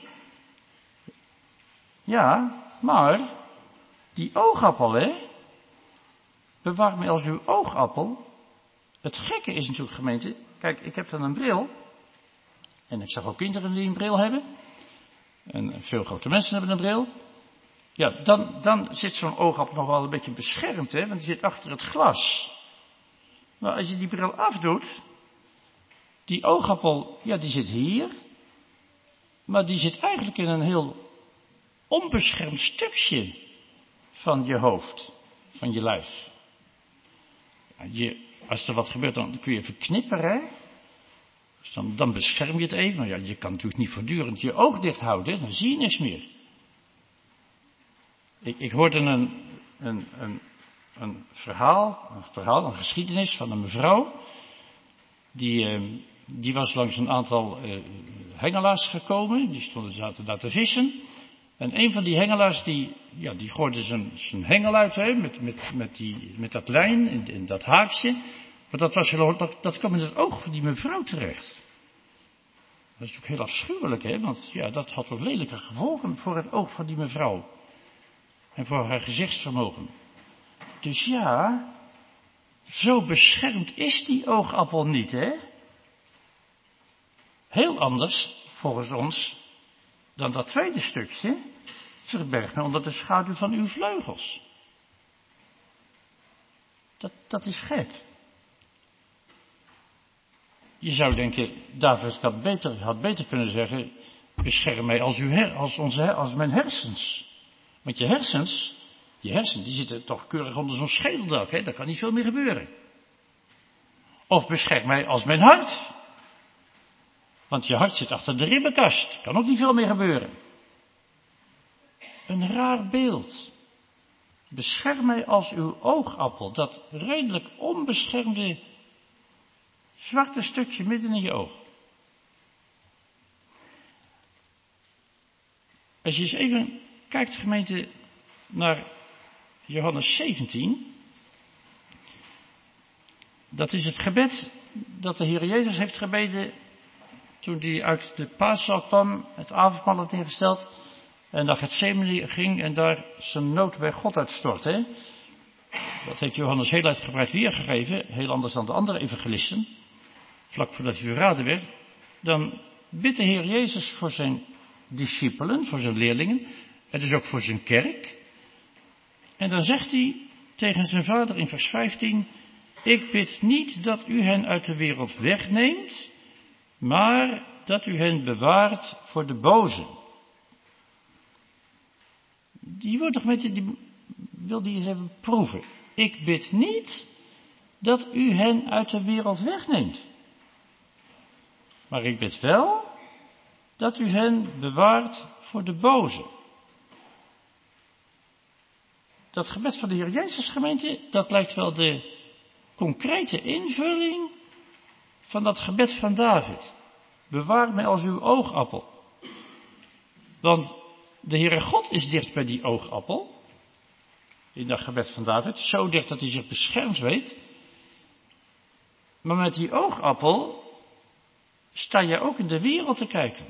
Ja, maar die oogappel, hè? Bewaar me als uw oogappel. Het gekke is natuurlijk, gemeente, kijk, ik heb dan een bril. En ik zag ook kinderen die een bril hebben. En veel grote mensen hebben een bril. Ja, dan zit zo'n oogappel nog wel een beetje beschermd, hè? Want die zit achter het glas. Maar als je die bril afdoet, die oogappel, ja, die zit hier. Maar die zit eigenlijk in een heel onbeschermd stukje van je hoofd, van je lijf. Ja, als er wat gebeurt, dan kun je even knipperen, hè? Dus dan bescherm je het even. Maar ja, je kan natuurlijk niet voortdurend je oog dicht houden, hè? Dan zie je niks meer. Ik hoorde een verhaal, een geschiedenis van een mevrouw. Die was langs een aantal hengelaars gekomen. Die zaten daar te vissen. En een van die hengelaars, die gooide zijn hengel uit, hè, met dat lijn in dat haakje. Maar dat kwam in het oog van die mevrouw terecht. Dat is natuurlijk heel afschuwelijk, hè, want ja, dat had wat lelijke gevolgen voor het oog van die mevrouw. En voor haar gezichtsvermogen. Dus ja, zo beschermd is die oogappel niet, hè. Heel anders, volgens ons, dan dat tweede stukje. Verberg me onder de schaduw van uw vleugels. Dat is gek. Je zou denken, David had beter kunnen zeggen, bescherm mij als mijn hersens. Want je hersens, die zitten toch keurig onder zo'n schedeldak, hè? Daar kan niet veel meer gebeuren. Of bescherm mij als mijn hart. Want je hart zit achter de ribbenkast, kan ook niet veel meer gebeuren. Een raar beeld. Bescherm mij als uw oogappel, dat redelijk onbeschermde zwarte stukje midden in je oog. Als je eens even kijkt, gemeente, naar Johannes 17. Dat is het gebed dat de Heer Jezus heeft gebeden toen hij uit de paaszaal kwam, het avondmaal had ingesteld en naar Getsemane ging en daar zijn nood bij God uitstortte. Dat heeft Johannes heel uitgebreid weergegeven, heel anders dan de andere evangelisten. Vlak voordat hij verraden werd, dan bidt de Heer Jezus voor zijn discipelen, voor zijn leerlingen en dus ook voor zijn kerk. En dan zegt hij tegen zijn vader in vers 15, ik bid niet dat u hen uit de wereld wegneemt, maar dat u hen bewaart voor de boze. Die woorden, die wil die eens even proeven. Ik bid niet dat u hen uit de wereld wegneemt. Maar ik bid wel dat u hen bewaart voor de boze. Dat gebed van de Heer Jezus, gemeente, dat lijkt wel de concrete invulling van dat gebed van David. Bewaar mij als uw oogappel. Want de Heere God is dicht bij die oogappel. In dat gebed van David. Zo dicht dat hij zich beschermd weet. Maar met die oogappel sta je ook in de wereld te kijken.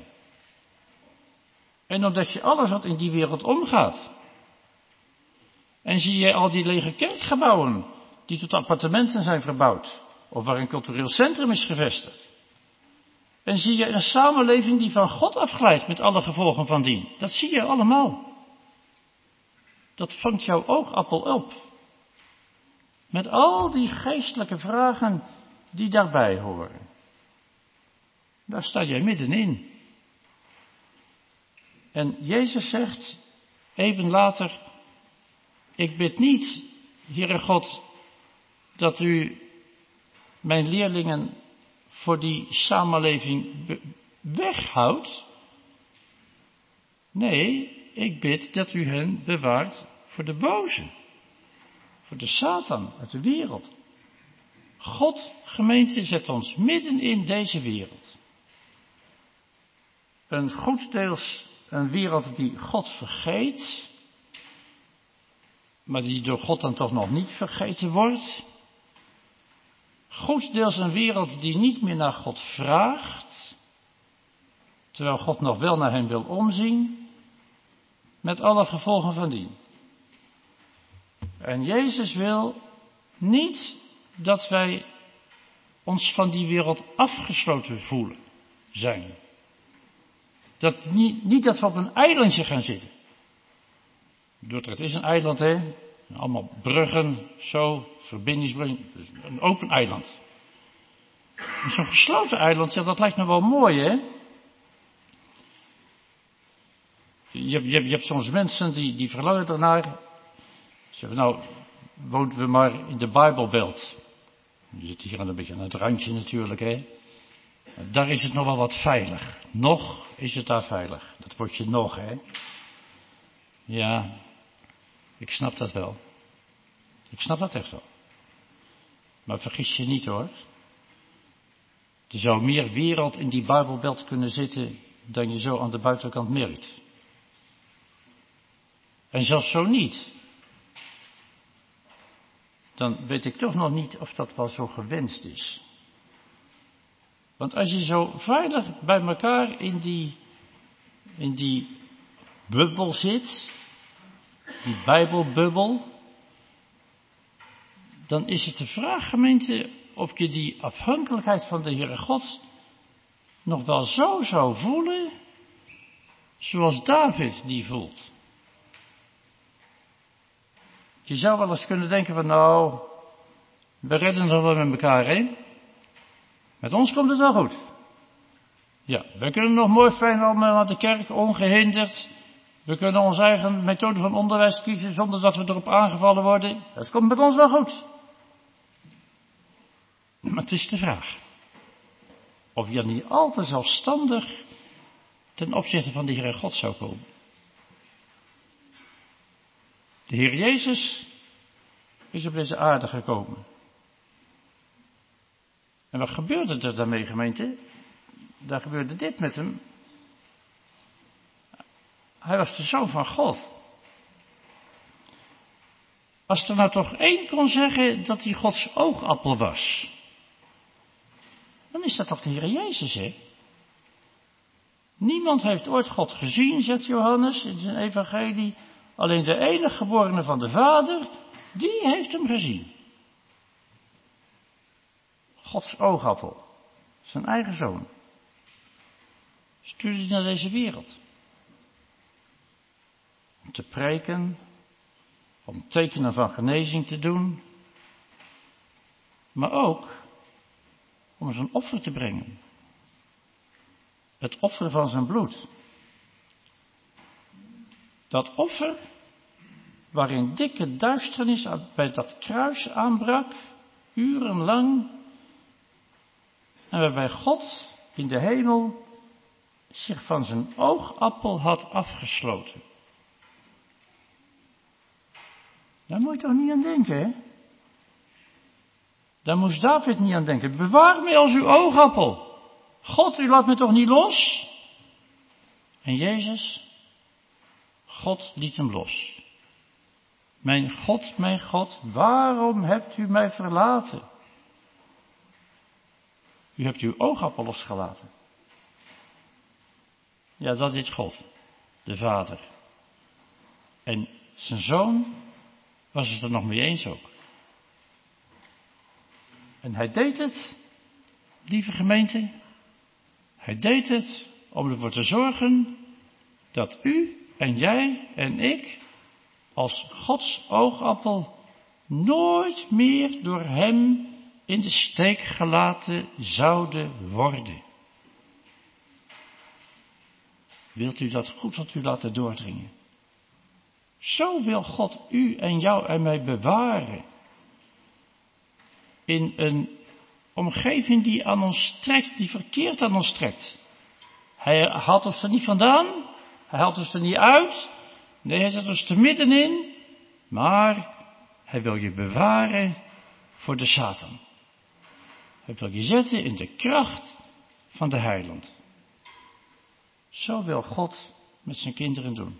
En omdat je alles wat in die wereld omgaat. En zie je al die lege kerkgebouwen die tot appartementen zijn verbouwd. Of waar een cultureel centrum is gevestigd. En zie je een samenleving die van God afglijdt met alle gevolgen van dien. Dat zie je allemaal. Dat vangt jouw oogappel op. Met al die geestelijke vragen die daarbij horen. Daar sta jij middenin. En Jezus zegt even later, ik bid niet, Heere God, dat u mijn leerlingen voor die samenleving weghoudt. Nee, ik bid dat u hen bewaart voor de boze. Voor de Satan uit de wereld. God, gemeente, zet ons midden in deze wereld. Een goed deels een wereld die God vergeet, maar die door God dan toch nog niet vergeten wordt. Goed deels een wereld die niet meer naar God vraagt, terwijl God nog wel naar hen wil omzien, met alle gevolgen van dien. En Jezus wil niet dat wij ons van die wereld afgesloten voelen, zijn. Niet dat we op een eilandje gaan zitten. Dordrecht is een eiland, hè? Allemaal bruggen, zo, verbindingsbruggen. Een open eiland. Zo'n gesloten eiland, ja, dat lijkt me wel mooi, hè? Je hebt soms mensen die verlangen ernaar. Zeggen, nou, woonden we maar in de Bijbelbelt. Je zit hier een beetje aan het randje natuurlijk, hè? Daar is het nog wel wat veilig. Nog is het daar veilig. Dat wordt je nog, hè? Ja, ik snap dat wel. Ik snap dat echt wel. Maar vergis je niet, hoor. Er zou meer wereld in die Bijbelbelt kunnen zitten dan je zo aan de buitenkant merkt. En zelfs zo niet. Dan weet ik toch nog niet of dat wel zo gewenst is. Want als je zo veilig bij elkaar in die bubbel zit, die Bijbelbubbel, dan is het de vraag, gemeente, of je die afhankelijkheid van de Heere God nog wel zo zou voelen, zoals David die voelt. Je zou wel eens kunnen denken van, nou, we redden het wel met elkaar, hè? Met ons komt het wel goed. Ja, we kunnen nog mooi fijn allemaal naar de kerk, ongehinderd. We kunnen onze eigen methode van onderwijs kiezen zonder dat we erop aangevallen worden. Dat komt met ons wel goed. Maar het is de vraag of je niet al te zelfstandig ten opzichte van de Heere God zou komen. De Heer Jezus is op deze aarde gekomen. En wat gebeurde er daarmee, gemeente? Daar gebeurde dit met hem. Hij was de Zoon van God. Als er nou toch één kon zeggen dat hij Gods oogappel was, dan is dat toch de Heer Jezus, hè? Niemand heeft ooit God gezien, zegt Johannes in zijn evangelie. Alleen de enige geborene van de Vader, die heeft hem gezien. Gods oogappel, zijn eigen zoon, stuurde hij naar deze wereld. Om te preken, om tekenen van genezing te doen, maar ook om zijn offer te brengen. Het offer van zijn bloed. Dat offer waarin dikke duisternis bij dat kruis aanbrak, urenlang, en waarbij God in de hemel zich van zijn oogappel had afgesloten. Daar moet je toch niet aan denken, hè? Daar moest David niet aan denken. Bewaar mij als uw oogappel. God, u laat me toch niet los? En Jezus, God liet hem los. Mijn God, waarom hebt u mij verlaten? U hebt uw oogappel losgelaten. Ja, dat is God, de Vader. En zijn Zoon was het er nog mee eens ook. En hij deed het, lieve gemeente, Hij deed het om ervoor te zorgen dat u en jij en ik als Gods oogappel nooit meer door hem in de steek gelaten zouden worden. Wilt u dat goed tot u laten doordringen? Zo wil God u en jou en mij bewaren. In een omgeving die aan ons trekt, die verkeerd aan ons trekt. Hij haalt ons er niet vandaan, hij haalt ons er niet uit. Nee, hij zet ons er middenin. Maar hij wil je bewaren voor de Satan. Hij wil je zetten in de kracht van de heiland. Zo wil God met zijn kinderen doen.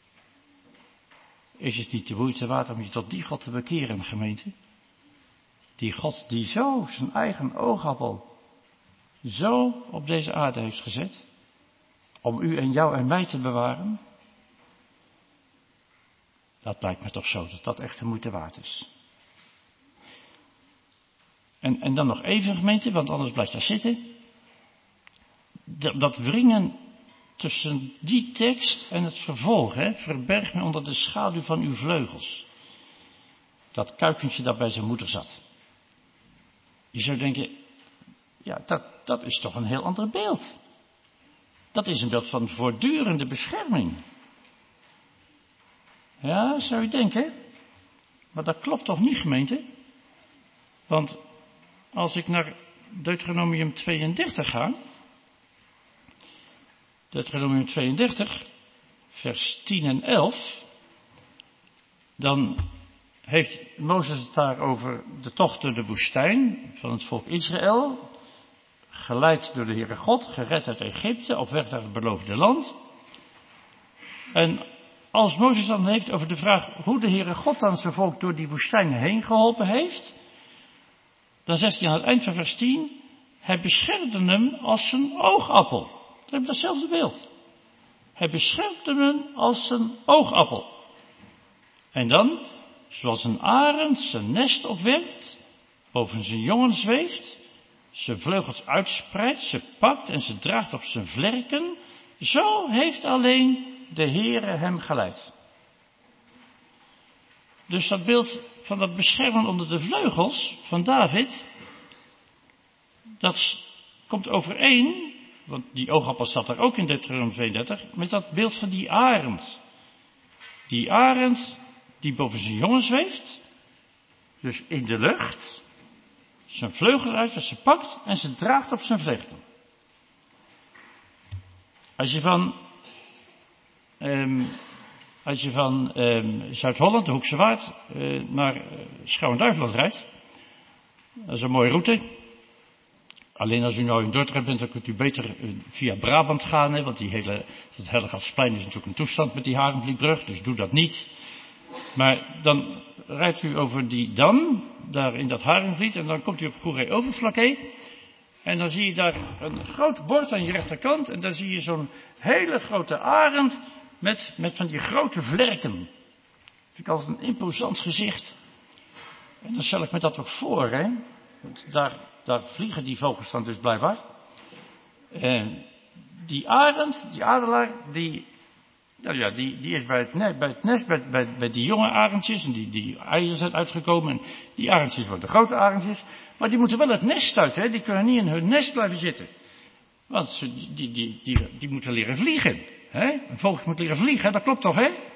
Is het niet de moeite waard om je tot die God te bekeren, gemeente? Die God die zo zijn eigen oogappel zo op deze aarde heeft gezet. Om u en jou en mij te bewaren. Dat lijkt me toch zo dat dat echt de moeite waard is. En dan nog even, gemeente, want anders blijft daar zitten. Dat wringen tussen die tekst en het vervolg, verberg me onder de schaduw van uw vleugels. Dat kuikentje dat bij zijn moeder zat. Je zou denken, ja, dat is toch een heel ander beeld. Dat is een beeld van voortdurende bescherming. Ja, zou je denken. Maar dat klopt toch niet, gemeente? Want als ik naar Deuteronomium 32 ga. Deuteronomium 32, vers 10 en 11. Dan heeft Mozes het daar over de tocht door de woestijn van het volk Israël. Geleid door de Heere God, gered uit Egypte, op weg naar het beloofde land. En als Mozes dan heeft over de vraag hoe de Heere God dan zijn volk door die woestijn heen geholpen heeft, dan zegt hij aan het eind van vers 10, hij beschermde hem als zijn oogappel. Dan heb je datzelfde beeld. Hij beschermde hem als zijn oogappel. En dan, zoals een arend zijn nest opwerpt, boven zijn jongen zweeft, zijn vleugels uitspreidt, ze pakt en ze draagt op zijn vlerken, zo heeft alleen de Heere hem geleid. Dus dat beeld van dat beschermen onder de vleugels van David, dat komt overeen, want die oogappel staat daar ook in Deuteronomium 32, met dat beeld van die arend. Die arend die boven zijn jongen zweeft, dus in de lucht, zijn vleugels uit, ze pakt en ze draagt op zijn vlechten. Als je van Zuid-Holland, de Hoekse Waard, naar Schouwen-Duiveland rijdt, dat is een mooie route. Alleen als u nou in Dordrecht bent, dan kunt u beter via Brabant gaan, want dat Hellegatsplein is natuurlijk een toestand met die Harenvlietbrug, dus doe dat niet. Maar dan rijdt u over die dam, daar in dat Harenvliet, en dan komt u op Goeree Overflakkee. En dan zie je daar een groot bord aan je rechterkant, en daar zie je zo'n hele grote arend met van die grote vlerken. Vind ik als een imposant gezicht. En dan stel ik me dat ook voor, want daar vliegen die vogels dan dus blijkbaar. Die arend, die adelaar, die is bij het nest, bij die jonge arendjes, en die eieren zijn uitgekomen, en die arendjes worden grote arendjes, maar die moeten wel het nest uit, die kunnen niet in hun nest blijven zitten. Want die moeten leren vliegen, Een vogeltje moet leren vliegen, dat klopt toch,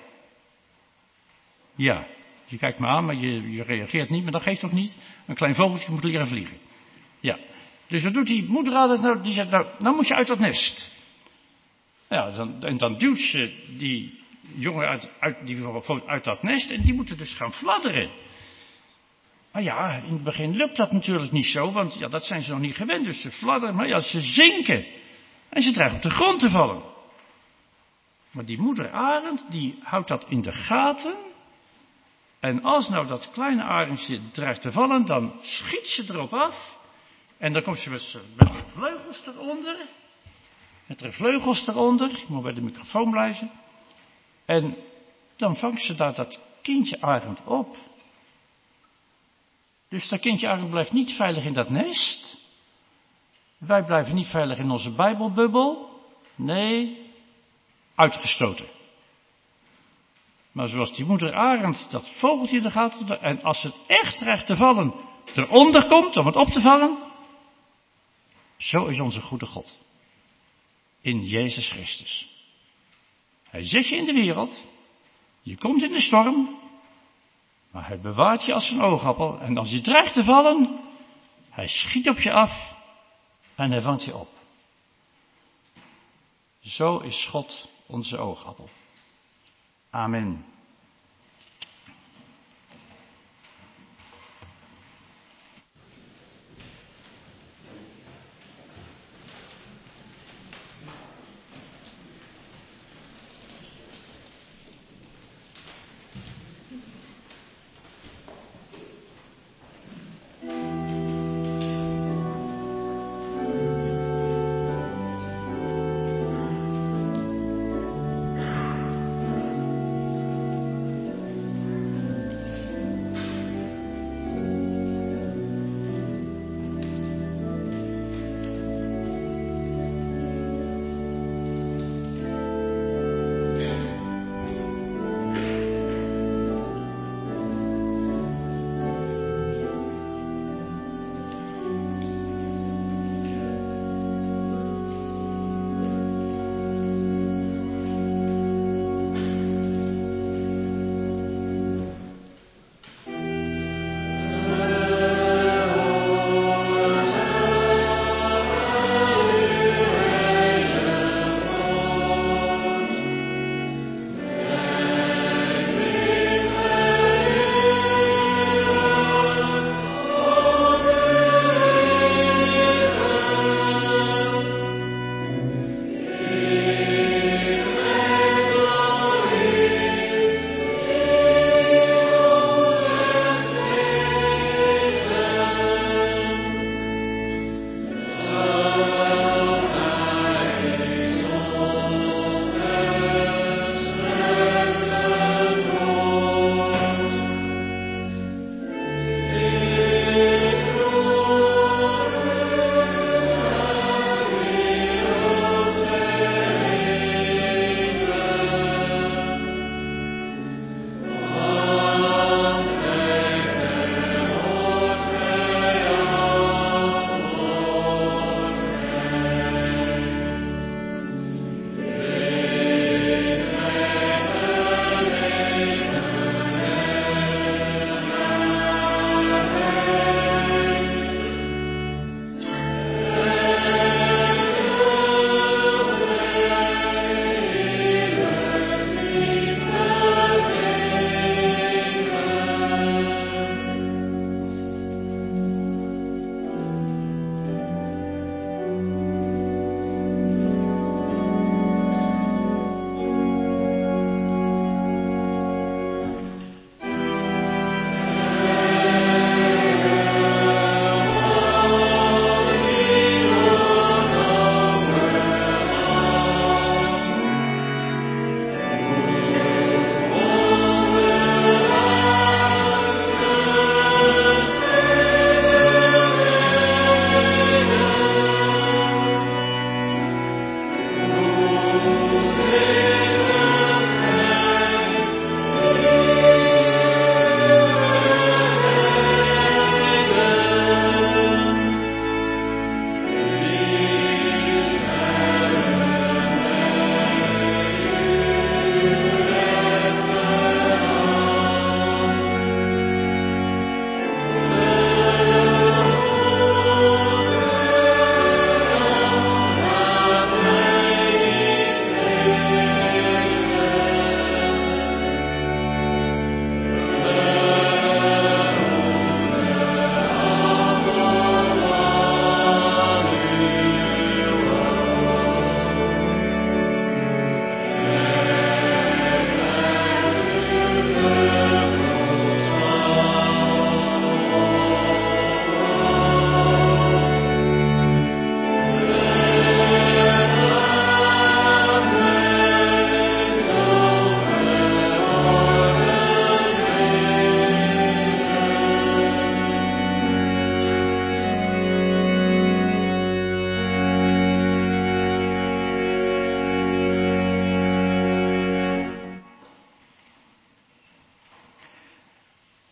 Ja, je kijkt me aan, maar je reageert niet, maar dat geeft toch niet? Een klein vogeltje moet leren vliegen. Ja, dus wat doet die moeder altijd? Die zegt, nou moet je uit dat nest. Ja, dan duwt ze die jongen uit dat nest en die moeten dus gaan fladderen. Maar ja, in het begin lukt dat natuurlijk niet zo, want ja, dat zijn ze nog niet gewend. Dus ze fladderen, maar ja, ze zinken. En ze dreigen op de grond te vallen. Maar die moeder arend, die houdt dat in de gaten. En als nou dat kleine arendje dreigt te vallen, dan schiet ze erop af. En dan komt ze met haar vleugels eronder. Met haar vleugels eronder. Ik moet bij de microfoon blijven. En dan vangt ze daar dat kindje arend op. Dus dat kindje arend blijft niet veilig in dat nest. Wij blijven niet veilig in onze Bijbelbubbel. Nee, uitgestoten. Maar zoals die moeder arend dat vogeltje in de gaten, en als het echt dreigt te vallen, eronder komt om het op te vangen. Zo is onze goede God. In Jezus Christus. Hij zet je in de wereld. Je komt in de storm. Maar hij bewaart je als een oogappel. En als je dreigt te vallen, hij schiet op je af. En hij vangt je op. Zo is God onze oogappel. Amen.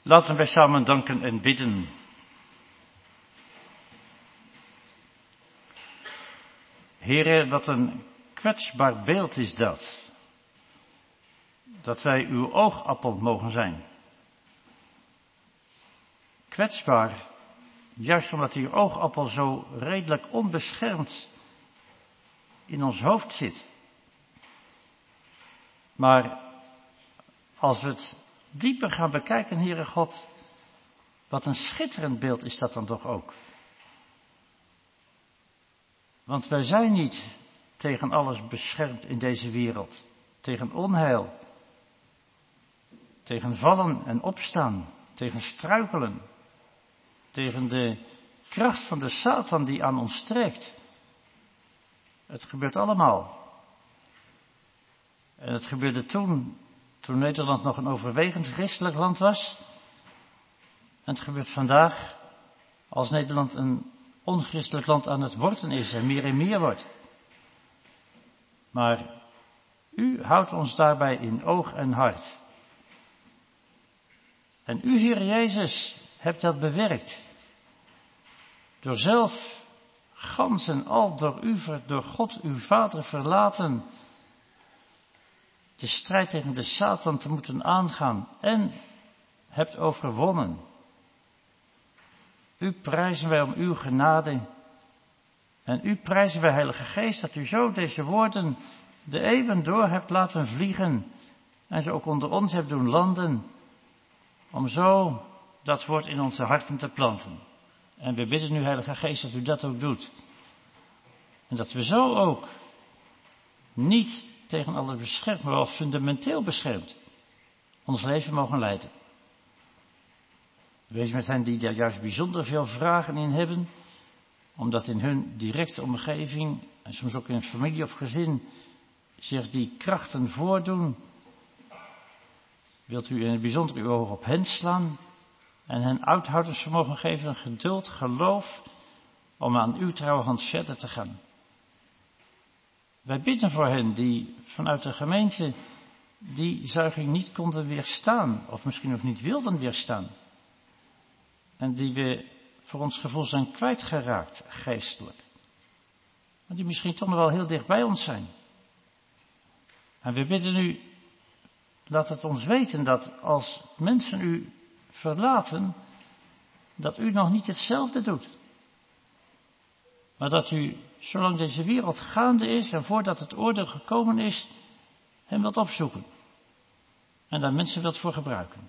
Laten wij samen danken en bidden. Heere, wat een kwetsbaar beeld is dat. Dat wij uw oogappel mogen zijn. Kwetsbaar, juist omdat uw oogappel zo redelijk onbeschermd in ons hoofd zit. Maar als we het dieper gaan bekijken, Heere God, wat een schitterend beeld is dat dan toch ook. Want wij zijn niet tegen alles beschermd in deze wereld. Tegen onheil. Tegen vallen en opstaan. Tegen struikelen. Tegen de kracht van de Satan die aan ons trekt. Het gebeurt allemaal. En het gebeurde toen Nederland nog een overwegend christelijk land was. En het gebeurt vandaag als Nederland een onchristelijk land aan het worden is en meer wordt. Maar u houdt ons daarbij in oog en hart. En u, Heer Jezus, hebt dat bewerkt. Door zelf gans en al door God uw Vader verlaten, de strijd tegen de Satan te moeten aangaan en hebt overwonnen. U prijzen wij om uw genade en u prijzen wij, Heilige Geest, dat u zo deze woorden de eeuwen door hebt laten vliegen en ze ook onder ons hebt doen landen, om zo dat woord in onze harten te planten. En we bidden u, Heilige Geest, dat u dat ook doet. En dat we zo ook niet tegen alles beschermd, maar wel fundamenteel beschermd ons leven mogen leiden. Wees met hen die daar juist bijzonder veel vragen in hebben, omdat in hun directe omgeving en soms ook in familie of gezin zich die krachten voordoen. Wilt u in het bijzonder uw oog op hen slaan en hen uithoudingsvermogen geven, geduld, geloof, om aan uw trouwe hand verder te gaan. Wij bidden voor hen die vanuit de gemeente die zuiging niet konden weerstaan, of misschien ook niet wilden weerstaan. En die we voor ons gevoel zijn kwijtgeraakt, geestelijk. Maar die misschien toch nog wel heel dicht bij ons zijn. En we bidden u, laat het ons weten dat als mensen u verlaten, dat u nog niet hetzelfde doet. Maar dat u, zolang deze wereld gaande is en voordat het oordeel gekomen is, hem wilt opzoeken. En daar mensen wilt voor gebruiken.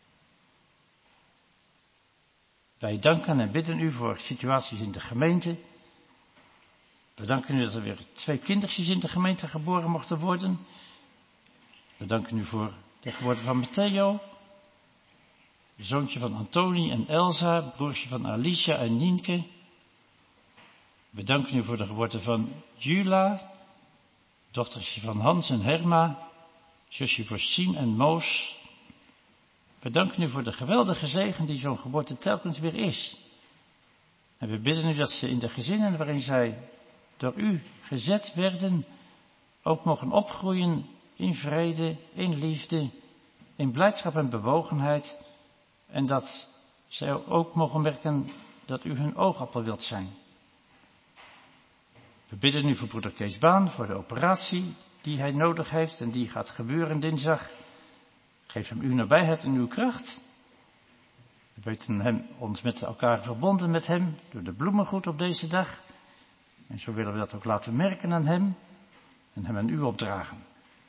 Wij danken en bidden u voor situaties in de gemeente. We danken u dat er weer 2 kindertjes in de gemeente geboren mochten worden. We danken u voor de geboorte van Matteo, zoontje van Antonie en Elsa, broertje van Alicia en Nienke. We danken u voor de geboorte van Jula, dochtertje van Hans en Herma, zusje voor Sien en Moos. We danken u voor de geweldige zegen die zo'n geboorte telkens weer is. En we bidden u dat ze in de gezinnen waarin zij door u gezet werden, ook mogen opgroeien in vrede, in liefde, in blijdschap en bewogenheid. En dat zij ook mogen merken dat u hun oogappel wilt zijn. We bidden u voor broeder Kees Baan, voor de operatie die hij nodig heeft en die gaat gebeuren dinsdag. Geef hem uw nabijheid en uw kracht. We weten ons met elkaar verbonden met hem door de bloemengroet op deze dag. En zo willen we dat ook laten merken aan hem en hem aan u opdragen.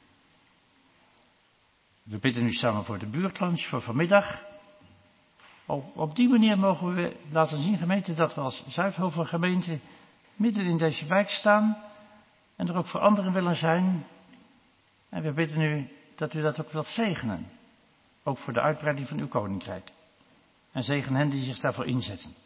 We bidden u samen voor de buurtlunch voor vanmiddag. Op die manier mogen we laten zien, gemeente, dat we als Zuidhoven gemeente midden in deze wijk staan en er ook voor anderen willen zijn. En we bidden u dat u dat ook wilt zegenen. Ook voor de uitbreiding van uw koninkrijk. En zegen hen die zich daarvoor inzetten.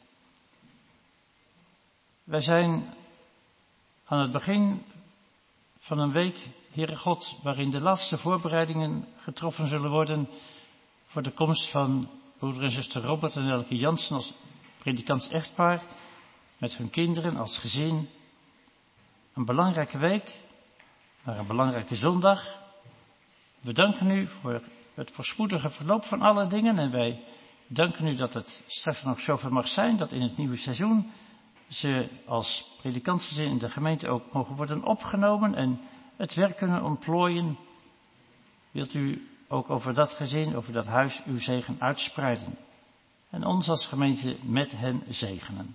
Wij zijn aan het begin van een week, Heere God, waarin de laatste voorbereidingen getroffen zullen worden voor de komst van broeder en zuster Robert en Elke Jansen als predikants echtpaar, met hun kinderen als gezin. Een belangrijke week, maar een belangrijke zondag. We danken u voor het voorspoedige verloop van alle dingen en wij danken u dat het straks nog zover mag zijn, dat in het nieuwe seizoen ze als predikantsgezin in de gemeente ook mogen worden opgenomen en het werk kunnen ontplooien. Wilt u ook over dat gezin, over dat huis, uw zegen uitspreiden. En ons als gemeente met hen zegenen.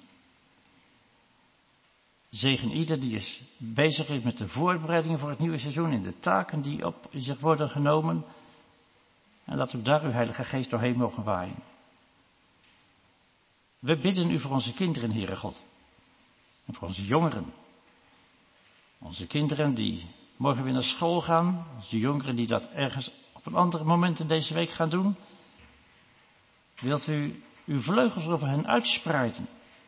Zegen ieder die bezig is met de voorbereidingen voor het nieuwe seizoen, in de taken die op zich worden genomen. En laat ook daar uw Heilige Geest doorheen mogen waaien. We bidden u voor onze kinderen, Heere God. En voor onze jongeren. Onze kinderen die morgen weer naar school gaan. Onze jongeren die dat ergens op een ander moment in deze week gaan doen. Wilt u uw vleugels over hen uitspreiden.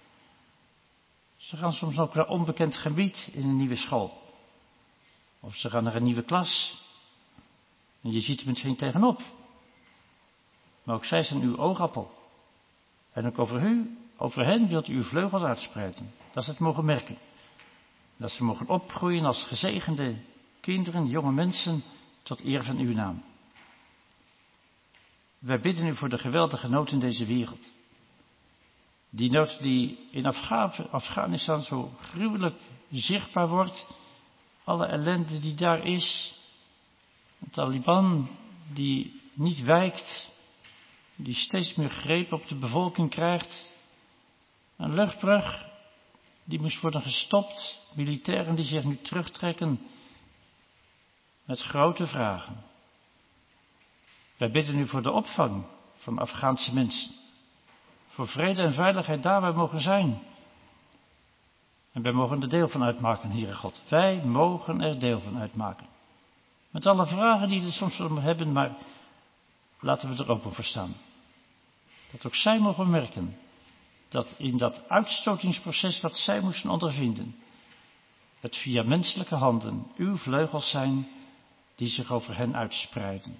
Ze gaan soms ook naar onbekend gebied in een nieuwe school. Of ze gaan naar een nieuwe klas. En je ziet er misschien tegenop. Maar ook zij zijn uw oogappel. En ook over hen wilt u uw vleugels uitspreiden. Dat ze het mogen merken. Dat ze mogen opgroeien als gezegende kinderen, jonge mensen, tot eer van uw naam. Wij bidden u voor de geweldige nood in deze wereld. Die nood die in Afghanistan zo gruwelijk zichtbaar wordt. Alle ellende die daar is. De Taliban die niet wijkt. Die steeds meer greep op de bevolking krijgt. Een luchtbrug die moest worden gestopt. Militairen die zich nu terugtrekken. Met grote vragen. Wij bidden u voor de opvang van Afghaanse mensen. Voor vrede en veiligheid daar wij mogen zijn. En wij mogen er deel van uitmaken, Heere God. Wij mogen er deel van uitmaken. Met alle vragen die we soms hebben, maar laten we er open voor staan. Dat ook zij mogen merken dat in dat uitstotingsproces wat zij moesten ondervinden, het via menselijke handen uw vleugels zijn die zich over hen uitspreiden.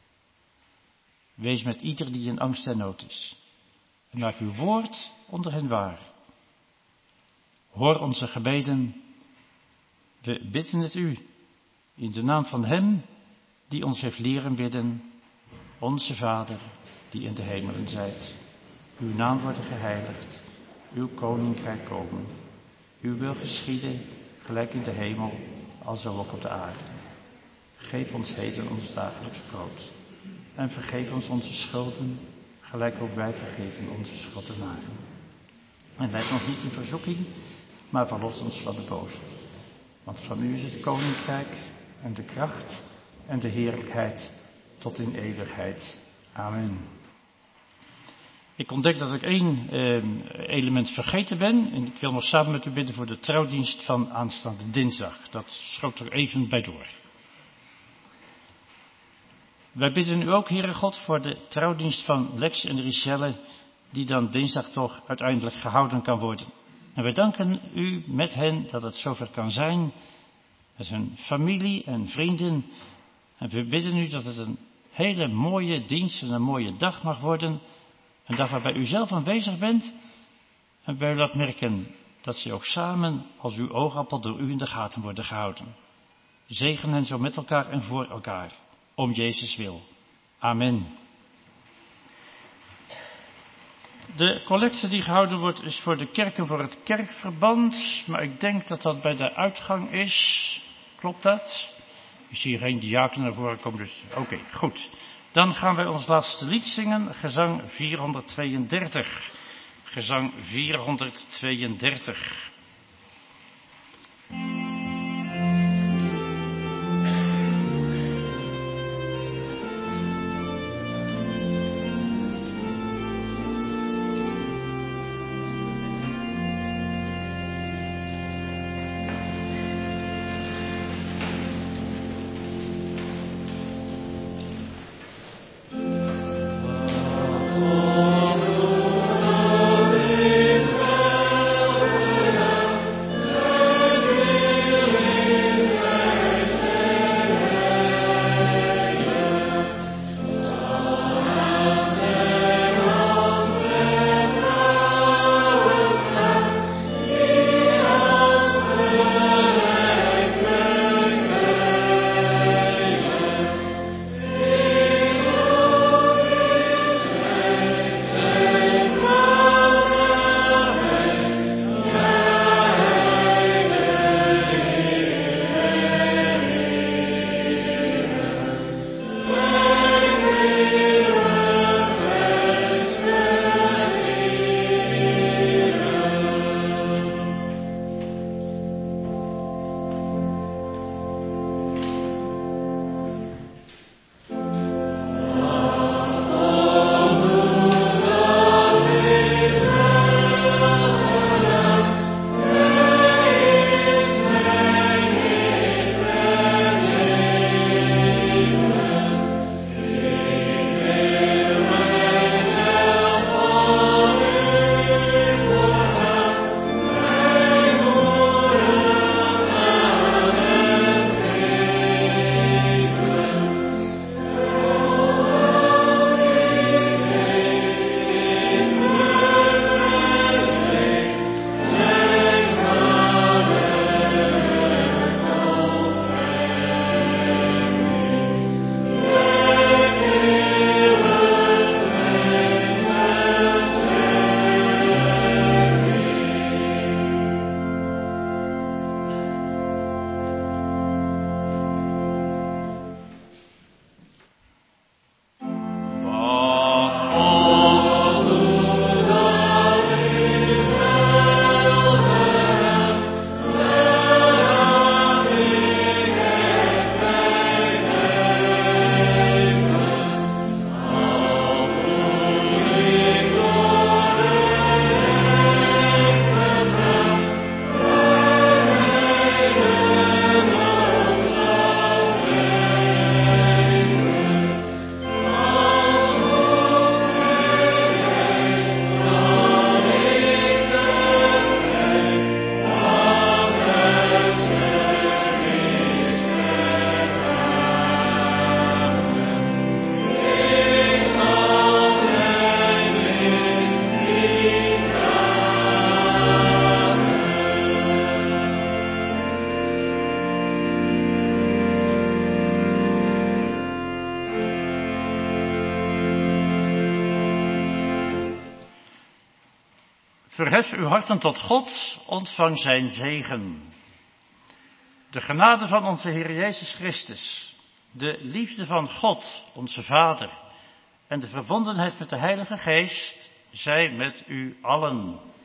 Wees met ieder die in angst en nood is. En maak uw woord onder hen waar. Hoor onze gebeden. We bidden het u in de naam van hem die ons heeft leren bidden. Onze Vader die in de hemelen zijt. Uw naam wordt geheiligd. Uw koninkrijk komen. Uw wil geschieden gelijk in de hemel als ook op de aarde. Geef ons heden ons dagelijks brood. En vergeef ons onze schulden, gelijk ook wij vergeven onze schuldenaren. En leid ons niet in verzoeking, maar verlos ons van de boze. Want van u is het koninkrijk en de kracht en de heerlijkheid tot in eeuwigheid. Amen. Ik ontdek dat ik één element vergeten ben. En ik wil nog samen met u bidden voor de trouwdienst van aanstaande dinsdag. Dat schoot er even bij door. Wij bidden u ook, Heere God, voor de trouwdienst van Lex en Richelle, die dan dinsdag toch uiteindelijk gehouden kan worden. En wij danken u met hen dat het zover kan zijn, met hun familie en vrienden. En we bidden u dat het een hele mooie dienst en een mooie dag mag worden. Een dag waarbij u zelf aanwezig bent en wij laat merken dat ze ook samen als uw oogappel door u in de gaten worden gehouden. Zegen hen zo met elkaar en voor elkaar. Om Jezus wil. Amen. De collecte die gehouden wordt is voor de kerken voor het kerkverband. Maar ik denk dat dat bij de uitgang is. Klopt dat? Ik zie hier geen diaken naar voren komen, dus oké, goed. Dan gaan wij ons laatste lied zingen. Gezang 432. Gezang 432. Verhef uw harten tot God, ontvang zijn zegen. De genade van onze Heer Jezus Christus, de liefde van God, onze Vader, en de verbondenheid met de Heilige Geest, zij met u allen.